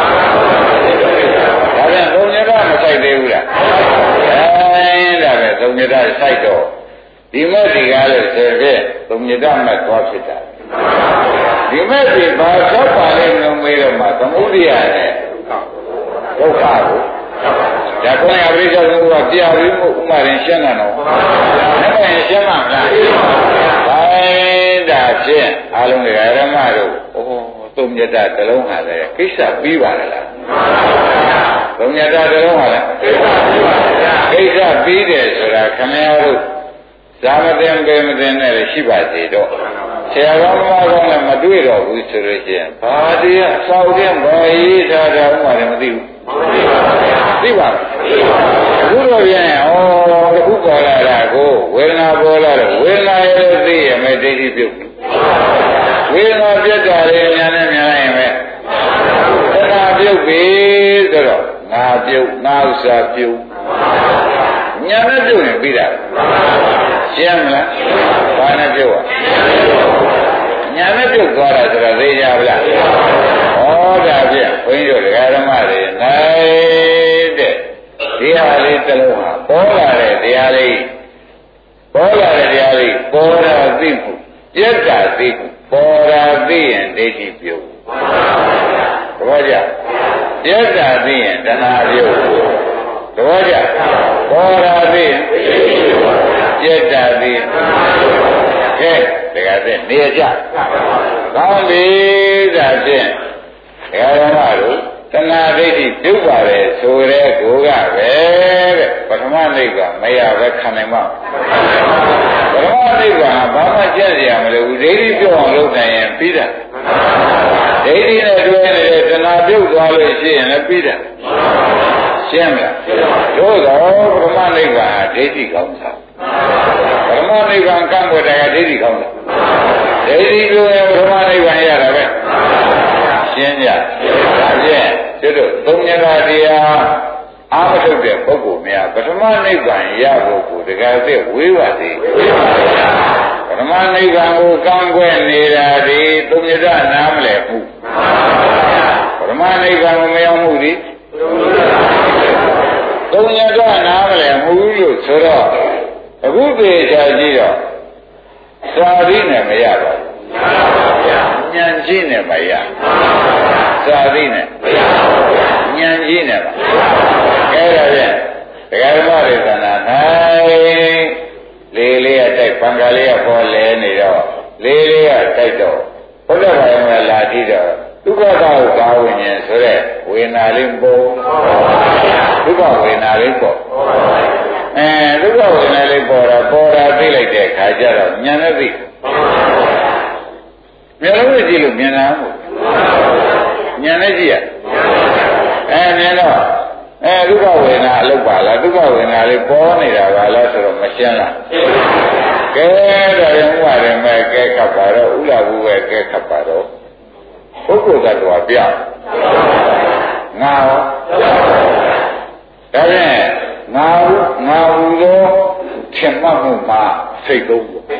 ဒါပြန်သုံးညတမဆိုင်သေးဘူးလားဒါပဲသုံးညတဆိုင်တော့ဒီမဲ့ဒီကားလို့ဆိုဖြင့်သုံးညတမဲ့သွားဖြစ်တာဒီမဲ့ဒီဘာသောပါလိမ့်လို့မေးတော့မှသမုဒိယနဲ့ဒုက္ခကိုဒါကိုယ်ရပြိဿဘုရားပြပြီးဥမာရင်ရှင်းတာတော့အဲ့ဒါရင်ရှင်းမှာမလားဒါဖြင့်အလုံးတွေဓမ္မတို့သုံးညတတလုံးဟာလည်းကိစ္စပြီးပါလားသုံးညတတလုံးဟာလည်းကိစ္စပြီးတယ်ဆိုတာခင်ဗျားတို့ဇာမတင်ပေမတင်နဲ့ရှိပါသေးတော့ဆရာကောင်းမကောင်းလည်းမတွေ့တော့ဘူးဆိုလို့ရှိရင်ဘာတရားစောက်တဲ့ဘာရေးထားတာမှလည်းမသိဘူးသိပါဘူးအခုတော့ပြန်တခုပေါ်လာတာကိုဝေဒနာပေါ်လာတော့ဝေဒနာရဲ့သိရမယ်ဒိဋ္ဌိပြုတ်ဝေဒနာပြတ်တာလေးညာနဲ့ညာလိုက်ရင်ပဲသနာပြုတ်ပြီဆိုတော့ငါပြုတ်ငါဥစ္စာပြုတ်ညာနဲ့ပြုတ်ရင်ပြီးတာရှင်းမလားဘာနဲ့ပြုတ်ညာနဲ့ပြုတ်သွားတာဆိုတာသိကြပါလားဒါဖြင့်ဘုန်းကြီးတို့ဒကာဓမ္မတွေနိုင်တဲ့ဒီဟာလေးတစ်လုံးဟာပေါ်လာတဲ့တရားလေးပေါ်လာတဲ့တရားလေးပေါ်တာသိမှုပြတ်တာသိမှုပေါ်တာသိရင်ဒိဋ္ဌိပြုတ်သဘောကျပြတ်တာသိရင်တဏှာပြုတ်သဘောကျပေါ်တာသိရင်ပြတ်တာသိရင်ကဲဒကာသိနေကြကောင်းပြီဒါဖြင့်ဓမ္မတို့တဏှာဒိဋ္ဌိပြုတ်ပါတယ်ဆိုတဲ့ကိုကပဲတဲ့ပထမနိဗ္ဗာန်မရပဲခံနိုင်မှာပထမနိဗ္ဗာန်ဘာမှကြက်ရမလို့ဒိဋ္ဌိပြုတ်အောင်လုပ်နိုင်ရင်ပြီးတာဒိဋ္ဌိနဲ့တွဲနေတဲ့တဏှာပြုတ်သွားလို့ရှိရင်လည်းပြီးတာရှင်းမလားတို့တော့ပထမနိဗ္ဗာန်ဒိဋ္ဌိကောင်းတာပထမနိဗ္ဗာန်ကံွယ်တယ်ဒိဋ္ဌိကောင်းတာဒိဋ္ဌိပြုတ်ရင်ပထမနိဗ္ဗာန်ရတာပဲရှင်းကြဒါဖြင့်တို့သုံးညတာတရားအာမထုတ်တဲ့ပုဂ္ဂိုလ်များပထမနိဗ္ဗာန်ရဖို့ကိုတကယ်သိဝေးပါသေးပထမနိဗ္ဗာန်ကိုကံကွယ်နေတာဒီသုံးညတာနားမလဲဘူးပထမနိဗ္ဗာန်ကိုမရောက်မှုဒီသုံးညတာနားမလဲမှုလို့ဆိုတော့အခုပြေချာကြည့်တော့သာရိနဲ့မရပါဘူးဉာဏ်ကြီးနဲ့မရသာသိနဲ့ဉာဏ်ကြီးနဲ့ပါအဲဒါဖြင့်ဒကာဓမ္မတွေသနာနိုင်လေးလေးကတိုက်ပံကလေးကပေါ်လဲနေတော့လေးလေးကတိုက်တော့ဘုရားဘာယမလာကြည့်တော့ဒုက္ခသာဘာဝိညာဉ်ဆိုတဲ့ဝေဒနာလေးပေါ်ဒုက္ခဝေဒနာလေးပေါ်ဒုက္ခဝေဒနာလေးပေါ်တာသိလိုက်တဲ့ခါကျတော့ဉာဏ်နဲ့သိမျက်လုံးနဲ့ကြည့်လို့မြင်တာမဟုတ်ဉာဏ်နဲ့ကြည့်ရမြင်တော့ဒုက္ခဝေဒနာအလုပ်ပါလားဒုက္ခဝေဒနာလေးပေါ်နေတာပါလားဆိုတော့မရှင်းလားကဲတော့ရုံးပါတယ်မဲ့ကဲခတ်ပါတော့ဥလာဘူးပဲကဲခတ်ပါတော့ပုဂ္ဂိုလ်ကတော်ပြငါရောဒါဖြင့်ငါဘူးသောထင်မှတ်မှုမှာစိတ်သုံးပေါ့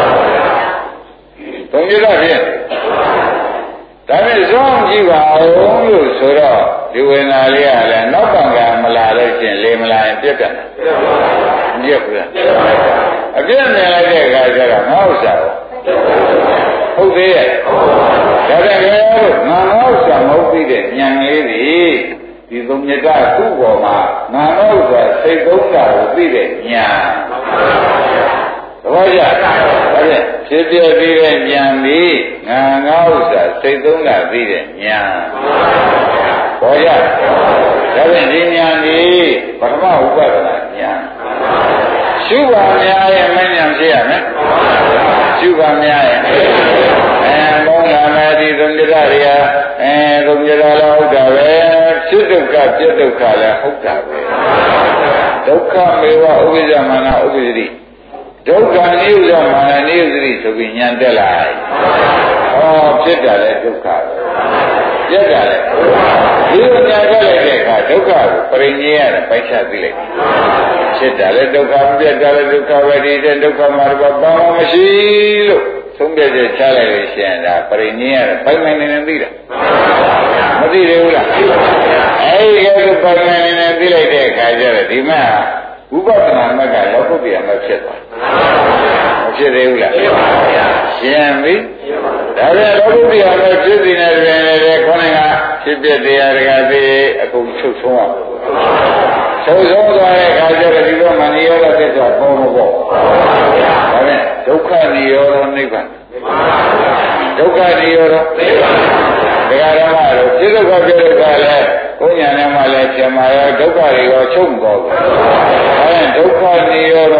သုံးရတော့ဖြင့်ဒါနဲ့ဇောင်းကြည့်ပါဦးလို့ဆိုတော့ဒီဝေဒနာလေးကလည်းနောက်ပံကမလာလို့ရှင်လေမလာရင်ပြတ်တယ်ပြတ်ဘူးလားအပြတ်မြင်လိုက်တဲ့အခါကျတော့ငါဥစ္စာဟုတ်သေးရဲ့ဒါပေမဲ့ငါဥစ္စာမဟုတ်သေးတဲ့ဉာဏ်လေးတွေဒီသုံးမြတ်ကသူ့ပေါ်မှာငါငေါ့ဆိုတာစိတ်သုံးတာကိုသိတဲ့ညာသဘောကျဒါဖြင့်ဖြစ်ပြပြီးတဲ့ဉာဏ်ပြီးငါငါဥစ္စာစိတ်သုံးတာပြီးတဲ့ဉာဏ်ပေါ်ကြဒါဖြင့်ဒီဉာဏ်ဒီပထမဥပဒနာဉာဏ်ရှုပါများရဲ့မဉာဏ်ဖြစ်ရမယ်ရှုပါများရဲ့ဘောင်းလာမယ်ဒီသုံးကြရတွေကသုံးကြရလည်းဟုတ်တာပဲဖြစ်ဒုက္ခပြည့်ဒုက္ခလည်းဟုတ်တာပဲဒုက္ခမေဝဥပ္ပဇ္ဇမာနဥပ္ပဇ္ဇိဒုက္ခနိဥဒမာနနိဥဒတိဆိုပြီးဉာဏ်တက်လာဟောဖြစ်တာလဲဒုက္ခပြက်တာလဲဒီလိုဉာဏ်တက်လိုက်တဲ့အခါဒုက္ခကိုပရိညေရတယ်ပိုက်ချသိလိုက်ဖြစ်တာလဲဒုက္ခပြက်တာလဲဒုက္ခပဲဒီတဲ့ဒုက္ခမှာတော့ဘာမှမရှိလို့သုံးပြည့်ချလိုက်လို့ရှိရင်ဒါပရိညေရတယ်ပိုက်နိုင်နေသိတာမသိသေးဘူးလားအဲဒီကဲပိုက်နိုင်နေသိလိုက်တဲ့အခါကျတော့ဒီမှာဝိပဿနာမကလောကုတ္တရာမဖြစ်သွားမဖြစ်သေးဘူးလားဖြစ်ပါဗျာရှင်းပြီဒါပြန်လောကုတ္တရာမဖြစ်စီနေတယ်လည်းခေါင်းကဖြစ်ပြတရားတကားသေးအကုန်ချုပ်ဆုံးအောင်ချုပ်ဆုံးသွားတဲ့အခါကျတော့ဒီလိုမနိရောဓသစ္စာပေါ်မပေါ်ဒါပြန်ဒုက္ခနိရောဓနိဗ္ဗာန်ဒုက္ခနိရောဓနိဗ္ဗာန်တရားဓမ္မတို့ပြစ္ဆုတ်ကပြစ္ဆုတ်ကလည်းကိုညာနဲ့မှလည်းပြန်มาရောဒုက္ခတွေရောချုပ်မပေါ်ဘူးဒုက္ခနိရောဓသ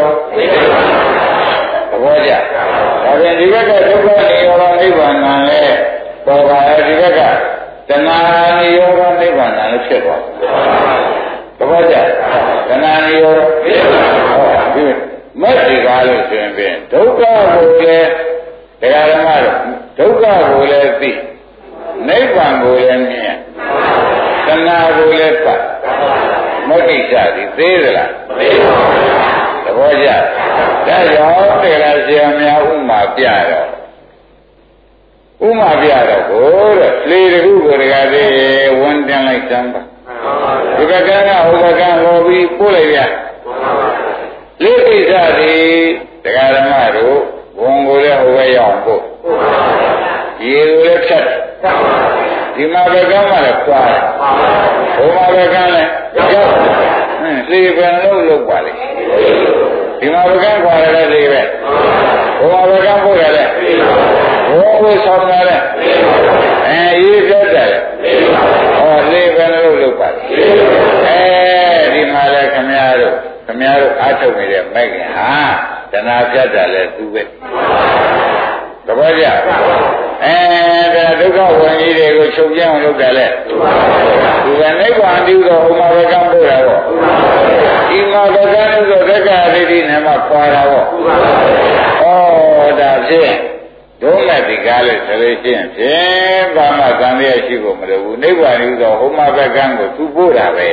ဘောကျဒါပြန်ဒီဘက်ကဒုက္ခနိရောဓနိဗ္ဗာန်လည်းပေါ်ပါရဲ့ဒီဘက်ကတဏှာနိရောဓနိဗ္ဗာန်လည်းဖြစ်သွားသဘောကျတဏှာနိရောဓဟောဒီမက်ဒီကားလို့ဆိုရင်ဖြင့်ဒုက္ခကိုလည်းတရားဓမ္မတို့ဒုက္ခကိုလည်းသိနိဗ္ဗာန်ကိုလည်းမြင်တဏှာကိုလည်းပတ်မဂ္ဂိစ္စသည်သေးသလားသေပါဘူးသဘောကျဒါကြောင့်တရားဆရာများဥမာပြတော့ကိုတဲ့လေတခုကိုတကားသေးဝန်တင်လိုက်စမ်းပါဒီကကံကဟိုကကံဟောပြီးပို့လိုက်ရလေကိစ္စသည်တရားဓမ္မတို့ဝန်ကိုလည်းဟိုပဲရောက်ပို့ရေကိုလည်းဖြတ်ဒီမှာပဲကမ်းမှလည်းခွာတယ်ဟိုမှာပဲကမ်းလည်းရောက်လေပင်လို့ပါလေဒီမှာပဲကမ်းခွာရတယ်လေပဲဟိုမှာပဲကမ်းပို့ရတယ်ဟိုဝေဆောင်ရတယ်ရေးပြတ်တယ်ဟောလေပင်လို့ပါလေဒီမှာလည်းခမည်းတော်အားထုတ်နေတဲ့မိုက်ခင်ဟာတဏှာပြတ်တယ်လေသူပဲသဘောကျဒါဒုက္ခဝင်ကြီးတွေကိုချုပ်ပြအောင်လုပ်တယ်လေသူကနိဗ္ဗာန်တည်းတော့ဥမာဝကံပို့တာပေါ့ဒီမှာဝကံလို့ဆိုသက္ကာရိတိနဲ့မှခွာတာပေါ့ဩဒါဖြင့်ဒုမဲ့ဒီကားလို့ဆိုလို့ရှိရင်ဖြင့်ဘာမှကံရရှိဖို့မလိုဘူးနိဗ္ဗာန်တည်းတော့ဟိုမှာဝကံကိုသူပို့တာပဲ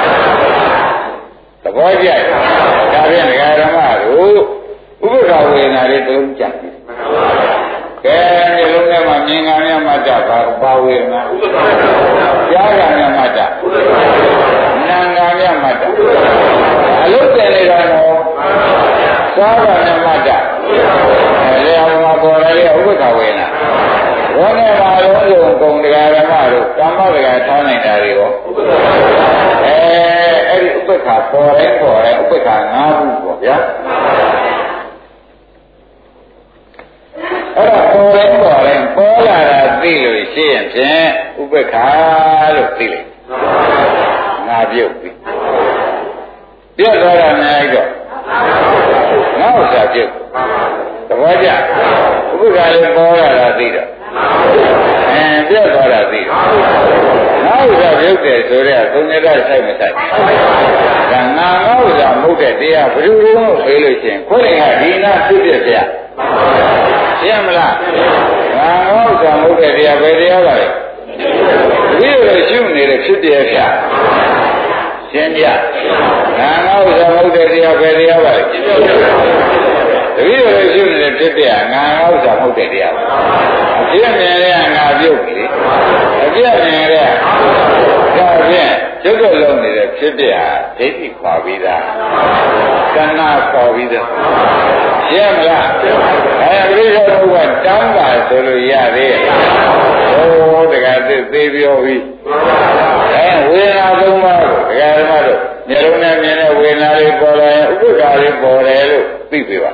သဘောကျဒါဖြင့်ဒကာဓမ္မတို့ဥပ္ပခဝေဒနာတွေတုံးကြတယ်ကဲဒီလုံးထဲမှာမြင်ကံမြတ်မှတ်တာဘာဝေဒနာကြားကံမြတ်မှတ်တာနာမ်ကံမြတ်မှတ်တာအလုတ်တယ်နေတာတော့စားကံမြတ်မှတ်တာလေအောင်မှာပေါ်ရတဲ့ဥပ္ပခဝေဒနာဘောနဲ့မှာလုံးစုံကုန်တရားဓမ္မတို့ကမ္မတရားထားနိုင်တာတွေရောအဲ့ဒီဥပ္ပခပေါ်တယ်ဥပ္ပခ၅ခုပေါ့ဗျာအဲ့တော့ပေါ်လာတာသိလို့ရှိရင်ဖြင့်ဥပ္ပခါလို့သိလိုက်ငါပြုတ်ပြီပြတ်သွားတာများတော့ငါဥစ္စာပြုတ်သဘောကျဥပ္ပခါလေးပေါ်လာတာသိတော့ပြတ်သွားတာသိတော့ငါဥစ္စာပြုတ်တယ်ဆိုတော့သုံးရတဲ့ဆိုင်မဆိုင်ဒါငါဥစ္စာမဟုတ်တဲ့တရားဘယ်လိုလုပ်ပေးလို့ရှိရင်ခွင့်ကဒီနာဖြစ်ပြပြရှင်းမလားငါဟောကံဟုတ်တဲ့တရားပဲတရားပါလေဒီလိုရှုနေတဲ့ဖြစ်ပြဖြာရှင်းပြငါဟောကံဟုတ်တဲ့တရားပဲတရားပါလေဒီလိုရှုနေတဲ့ဖြစ်ပြငါဟောကံဟုတ်တဲ့တရားပါအပြည့်မြင်တဲ့ငါပြုတ်ပြီအပြည့်မြင်တဲ့ဒါဖြင့်ကျွတ်တော့လုံးနေတဲ့ဖြစ်ပြဒိဋ္ဌိခွာပြီးသားကဏ္ဍခွာပြီးသားရှင်းမလားပြိဿဘုရားတောင်းပါဆိုလို့ရသေးရဲ့ဟိုတကယ်သေးပြောပြီဝေဒနာသုံးပါးကိုတရားဓမ္မတို့မျက်လုံးနဲ့မြင်တဲ့ဝေဒနာလေးပေါ်လာရင်ဥပ္ပခါလေးပေါ်တယ်လို့သိပြီပါ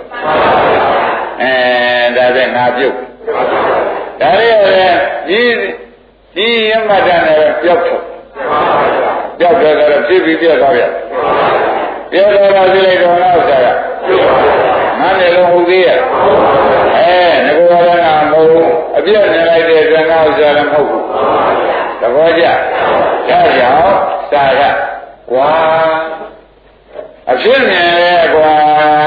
ဒါတဲ့ငါပြုတ်ဒါလေးရတယ်ဒီယမတန်နဲ့ပြောက်ထုတ်ပြောက်တယ်ဆိုတော့ဖြစ်ပြီးပြတ်သွားပြန်ပြောက်တော့သိလိုက်တော့နောက်စားကငါလည်းလုံးဟုတ်သေးရဲ့ငါကလည်းမဟုတ်ဘူးအပြည့်နေလိုက်တဲ့အတွက်နောက်စားလည်းမဟုတ်ဘူးသဘောကျဒါကြောင့်စားကကွာအဖြစ်မြင်ရဲကွာ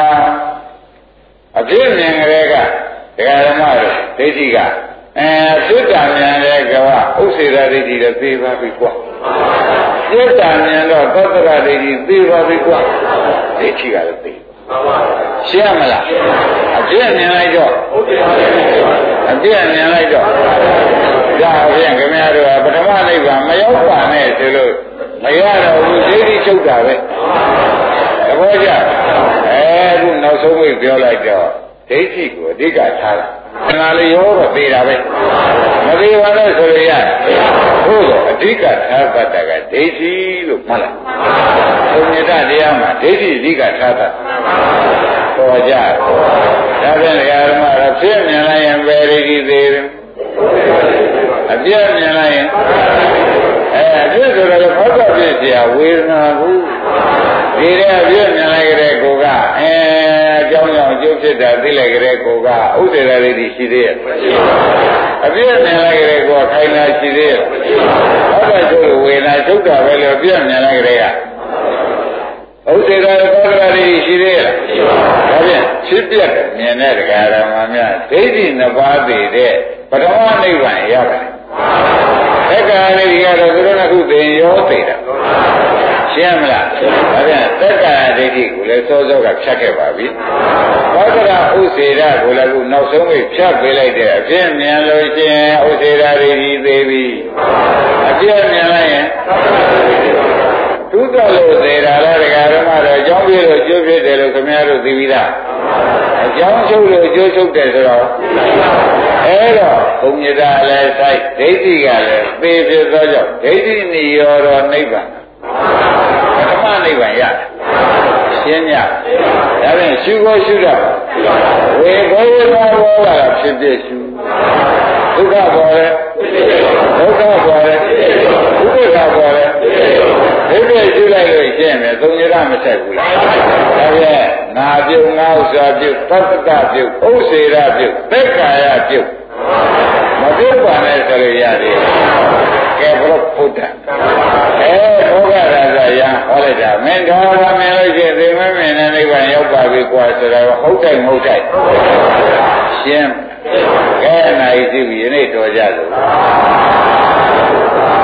အဖြစ်မြင်ကြတဲ့ကဒကာဓမ္မတို့ဒိဋ္ဌိကသုတ္တမြင်တဲ့ကဥစ္စေရဒိဋ္ဌိလည်းသိပါပြီကွာသုတ္တမြင်တော့သတ္တရဒိဋ္ဌိသိပါပြီကွာဒိဋ္ဌိကလည်းသိရှင်းမလားအပြည့်မြင်လိုက်တော့အပြည့်မြင်လိုက်တော့ဒါဖြင့်ခင်ဗျားတို့ကပထမနိဗ္ဗာန်မရောက်ပါနဲ့ဆိုလို့မရတော့ဘူးဒိဋ္ဌိချုပ်တာပဲသဘောကျအခုနောက်ဆုံးဝိပြောလိုက်တော့ဒိဋ္ဌိကိုအဓိကထားတာခဏလေးရောတော့သိတာပဲမသိပါနဲ့ဆိုရရဟုတ်တော့အဓိကထားတတ်တာကဒိဋ္ဌိလို့မှတ်လိုက်သုညတတရားမှာဒိဋ္ဌိအဓိကထားတတ်ပေါ်ကြဒါဖြင့်ဒကာဓမ္မတော့ဖြစ်မြင်လိုက်ရင်ပဲဒိဋ္ဌိသေးတယ်အပြည့်မြင်လိုက်ရင်အပြည့်ဆိုတော့ဘောဓပြည့်เสียဝေဒနာကိုဒီတဲ့အပြည့်မြင်လိုက်ကြတဲ့ကိုကအကြောင်းကြောင့်ကျုပ်ဖြစ်တာသိလိုက်ကြတဲ့ကိုကဥစ္စေရဒိဋ္ဌိရှိသေးရဲ့အပြည့်မြင်လိုက်ကြတဲ့ကိုကခိုင်တာရှိသေးရဲ့ဘောဓကျုပ်ဝေဒနာချုပ်တာပဲလို့အပြည့်မြင်လိုက်ကြတဲ့ကဥစ္စေရသောတဒိဋ္ဌိရှိသေးရဲ့ဒါဖြင့်ဖြစ်ပြက်မြင်တဲ့ဒကာရမများဒိဋ္ဌိနှစ်ပါးသေးတဲ့ပထမနိဗ္ဗာန်ရပါတယ်သက္ကာရိကတော့သူတို့ကခုသိရောသိတာရှင်းမလားဒါပြန်သက္ကာဒိဋ္ဌိကိုလည်းစောစောကဖြတ်ခဲ့ပါပြီသောတရဥစေရကိုလည်းခုနောက်ဆုံးပြီးဖြတ်ပေးလိုက်တဲ့အဖြစ်မြင်လို့ချင်းဥစေရဒိဋ္ဌိသေးပြီအဖြစ်မြင်လိုက်ရင်သူတော်လို့သေးတာလားဒကာဓမ္မတော့အကြောင်းပြလို့ကျိုးဖြစ်တယ်လို့ခင်ဗျားတို့သိပြီးသားအကြောင်းချုပ်လို့ကျိုးချုပ်တယ်ဆိုတော့အဲ့တော့ဘုံညတာလည်းဆိုင်ဒိဋ္ဌိကလည်းသေဖြစ်သောကြောင့်ဒိဋ္ဌိနိရောဓနိဗ္ဗာန်ပထမနိဗ္ဗာန်ရရှင်းညဒါဖြင့်ရှုကိုရှုတော့ဝေဘောဘောကဖြစ်ဖြစ်ရှုဒုက္ခပေါ်တယ်ဒုက္ခပေါ်တယ်ဥပ္ပခါပေါ်တယ်ဒိဋ္ဌိရှုလိုက်လို့ရှင်းမယ်သုံးညတာမဆက်ဘူးလားဒါဖြင့်ငါပြုတ်ငါဥစ္စာပြုတ်သတ္တပြုတ်ဥစ္စေရပြုတ်သက္ကာယပြုတ်မပြုတ်ပါနဲ့ဆိုလို့ရတယ်ကဲဘုရားဖုဒ္ဓဘောဂရာဇယံဟောလိုက်တာမင်းတော်ကမြင်လို့ရှိရင်ဒီမမြင်တဲ့နိဗ္ဗာန်ရောက်ပါပြီကွာဆိုတော့ဟုတ်တယ်မဟုတ်တယ်ရှင်းကဲနိုင်ပြီဒီနေ့တော်ကြလို့